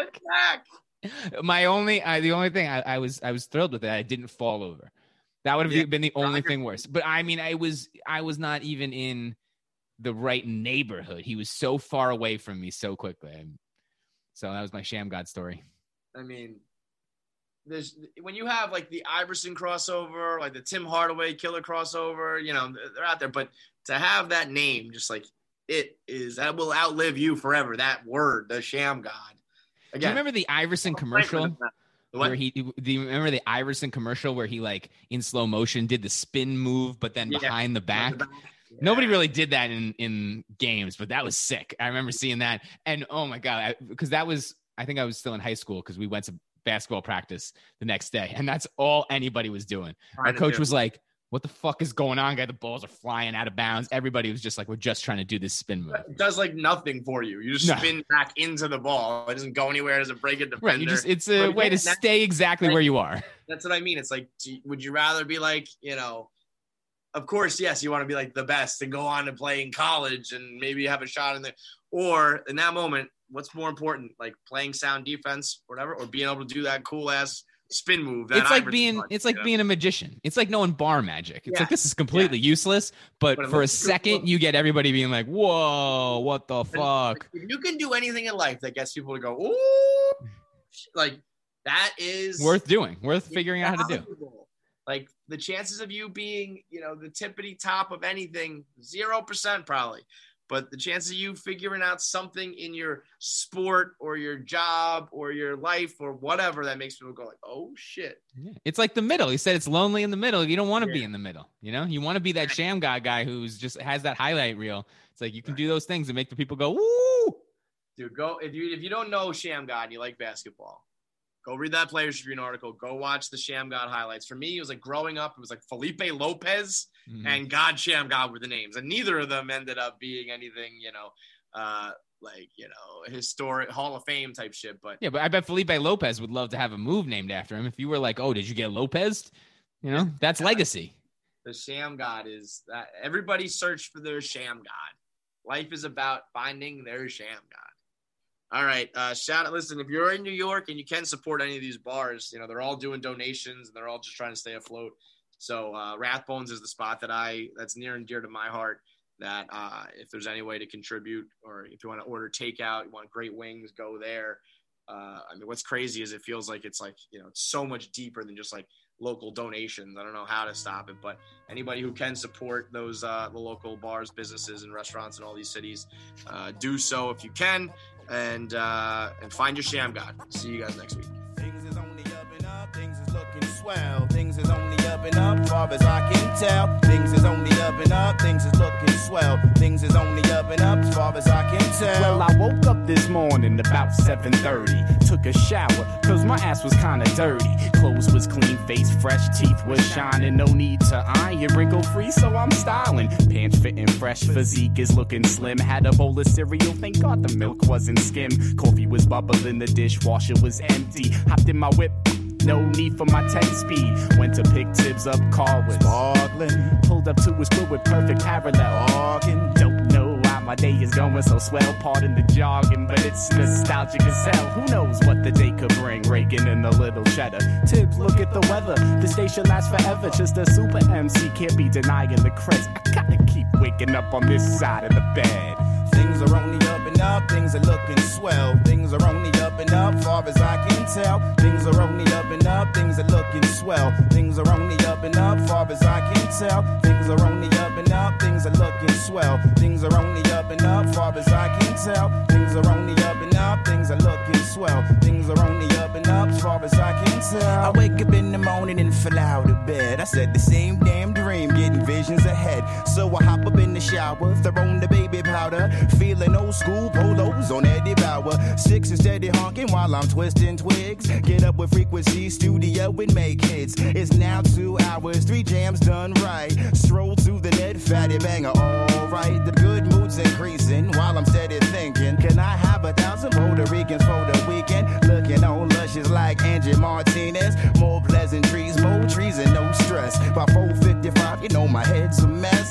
The only thing I was thrilled with that I didn't fall over. That would have been the only thing worse. But I mean, I was not even in the right neighborhood. He was so far away from me so quickly. So that was my Sham God story. I mean, when you have like the Iverson crossover, like the Tim Hardaway killer crossover, you know, they're out there. But to have that name, just like that will outlive you forever. That word, the Sham God. Again, do you remember the Iverson commercial? Do you remember the Iverson commercial where he like in slow motion did the spin move, but then behind the back? Yeah. Nobody really did that in games, but that was sick. I remember seeing that, and oh my god, because I think I was still in high school because we went to basketball practice the next day, and that's all anybody was doing. Our coach was like, "What the fuck is going on, guy? The balls are flying out of bounds." Everybody was just like, "We're just trying to do this spin move." It does like nothing for you. You just spin back into the ball. It doesn't go anywhere. It doesn't break a defender. Right. It's a way to stay exactly where you are. That's what I mean. It's like, would you rather be like, you know, of course, yes, you want to be like the best and go on to play in college and maybe have a shot in there. Or in that moment, what's more important, like playing sound defense, whatever, or being able to do that cool ass spin move? It's like being a magician. It's like knowing bar magic. It's like this is completely useless, but for a second you get everybody being like, "Whoa, what the fuck?" If you can do anything in life that gets people to go, "Ooh," like that is worth doing, worth figuring out how to do. Like the chances of you being, you know, the tippity top of anything, 0% probably. But the chances of you figuring out something in your sport or your job or your life or whatever that makes people go like, oh shit. Yeah. It's like the middle. He said it's lonely in the middle. You don't want to be in the middle. You know, you want to be that Sham God guy who's just has that highlight reel. It's like you can do those things and make the people go, woo. Dude, go if you don't know Sham God and you like basketball, go read that Players Tribune article. Go watch the Sham God highlights. For me, it was like growing up, it was like Felipe Lopez and God Sham God were the names. And neither of them ended up being anything, you know, like, you know, historic Hall of Fame type shit. But yeah, but I bet Felipe Lopez would love to have a move named after him. If you were like, oh, did you get Lopez? You know, that's legacy. The Sham God is that everybody search for their Sham God. Life is about finding their Sham God. All right. Shout out. Listen, if you're in New York and you can support any of these bars, you know, they're all doing donations and they're all just trying to stay afloat. So Rathbones is the spot that's near and dear to my heart, that if there's any way to contribute, or if you want to order takeout, you want great wings, go there. I mean, what's crazy is it feels like it's like, you know, it's so much deeper than just like local donations. I don't know how to stop it, but anybody who can support those the local bars, businesses, and restaurants in all these cities, do so if you can. And find your Sham God. See you guys next week. Things is only up and up. Things is looking swell. Things is only up and up, far as I can tell. Things is only up and up. Things is looking swell. Things is only up and up, as far as I can tell. Well, I woke up this morning about 7:30. Took a shower, cause my ass was kinda dirty. Clothes was clean, face fresh, teeth was shining. No need to iron, wrinkle free, so I'm styling. Pants fitting fresh, physique is looking slim. Had a bowl of cereal, thank God the milk wasn't skim. Coffee was bubbling, the dishwasher was empty. Hopped in my whip, no need for my 10-speed. Went to pick Tibbs up, car was sparkling. Pulled up to his crib with perfect parallel. Walking, don't know why my day is going so swell. Pardon the jargon, but it's nostalgic as hell. Who knows what the day could bring, raking in a little cheddar. Tibbs, look at the weather, this day should last forever. Just a super MC, can't be denying the creds. I gotta keep waking up on this side of the bed. Things are only up and up, things are looking swell. Things are only up and up, far as I can tell. Things are only up and up, things are looking swell. Things are only up and up, far as I can tell. Things are only up and up, things are looking swell. Things are only up and up, far as I can tell. Things are only up and up, things are looking swell. Things are only up and up, as far as I can tell. I wake up in the morning and fall out of bed. I said the same damn dream, getting visions ahead. So I hop up in the shower, throw on the baby powder. Feeling old school polos on Eddie Bauer. Six and steady honking while I'm twisting twigs. Get up with Frequency Studio and make hits. It's now 2 hours, 3 jams done right. Stroll to the net, fatty banger, alright. The good mood's increasing while I'm steady thinking. Can I have 1,000 Puerto Ricans for the weekend? Looking on luscious like Angie Martinez.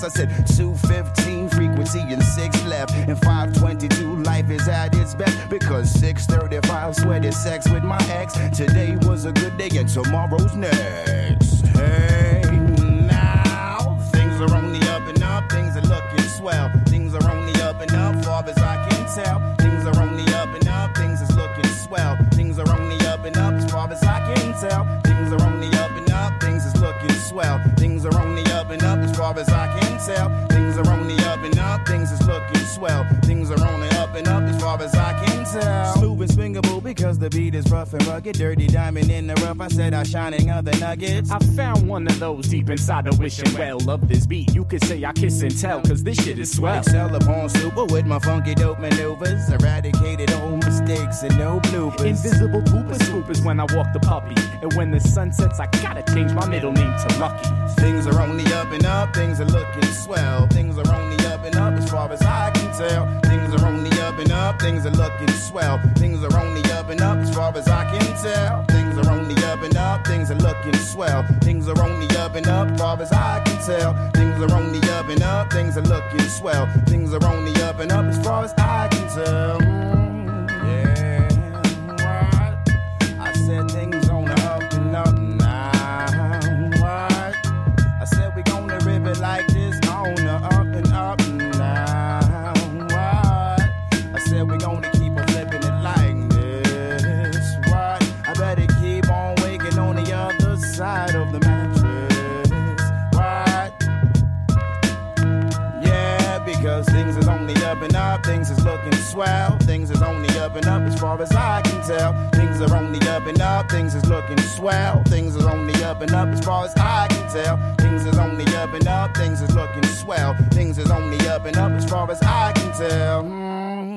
I said 215 frequency and 6 left. And 522 life is at its best. Because 635 sweated sex with my ex. Today was a good day and tomorrow's next. Hey, now things are on the up and up. Things are looking swell. Things are on the up and up, far as I can tell. Things are on the up and up. Things is looking swell. Things are on the up and up, as far as I can tell. Things are on the up and up. Things is looking swell. Things are on the up and up, as far as I can tell. Things are on the up and up. Things is looking swell. Things are on the up and up, as far as I can tell. Smooth and swingable because the beat is rough and rugged. Dirty diamond in the rough. I said I shining other nuggets. I found one of those deep inside the wishing well of this beat. You could say I kiss and tell, cause this shit is swell. Excel upon super with my funky dope maneuvers. Eradicated all mistakes and no bloopers. Invisible pooper scoopers when I walk the puppy. And when the sun sets, I gotta change my middle name to Lucky. Things are on the up and up, things are looking swell. Things are on the up and up, as far as I can tell. Things are on the up and up, things are looking swell. Things are on the up and up, as far as I can tell. Things are on the up and up, things are looking swell. Things are on the up and up, as far as I can tell. Things are on the up and up, things are looking swell. Things are on the up and up, as far as I can tell. Yeah, what? I said things on the up and up now. What? I said we gonna rip it like this on the up and up now. What? I said we gonna keep on flipping it like this. What? I better keep on waking on the other side of the mattress. What? Yeah, because things is on the up and up, things is looking swell. Things is on the up and up, as far as I can tell. Things are on the up and up, things is looking swell. Things is on the up and up, as far as I can tell. Things is on the up and up, things is looking swell. Things is on the up and up, as far as I can tell.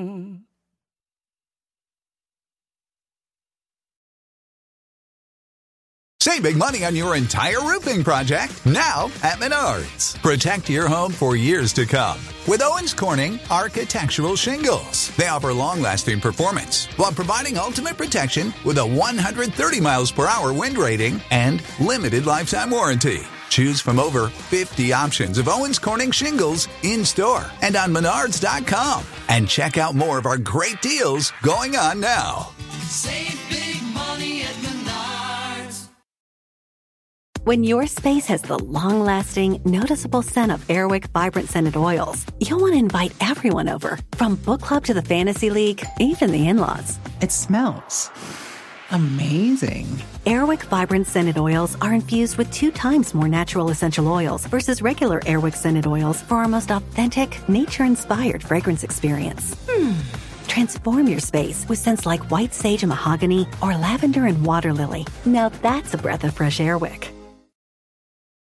Save big money on your entire roofing project now at Menards. Protect your home for years to come with Owens Corning Architectural Shingles. They offer long-lasting performance while providing ultimate protection with a 130 miles per hour wind rating and limited lifetime warranty. Choose from over 50 options of Owens Corning shingles in-store and on Menards.com. And check out more of our great deals going on now. Save big money at Menards. When your space has the long-lasting, noticeable scent of Airwick Vibrant Scented Oils, you'll want to invite everyone over, from book club to the fantasy league, even the in-laws. It smells amazing. Airwick Vibrant Scented Oils are infused with 2 times more natural essential oils versus regular Airwick Scented Oils for our most authentic, nature-inspired fragrance experience. Transform your space with scents like white sage and mahogany or lavender and water lily. Now that's a breath of fresh Airwick.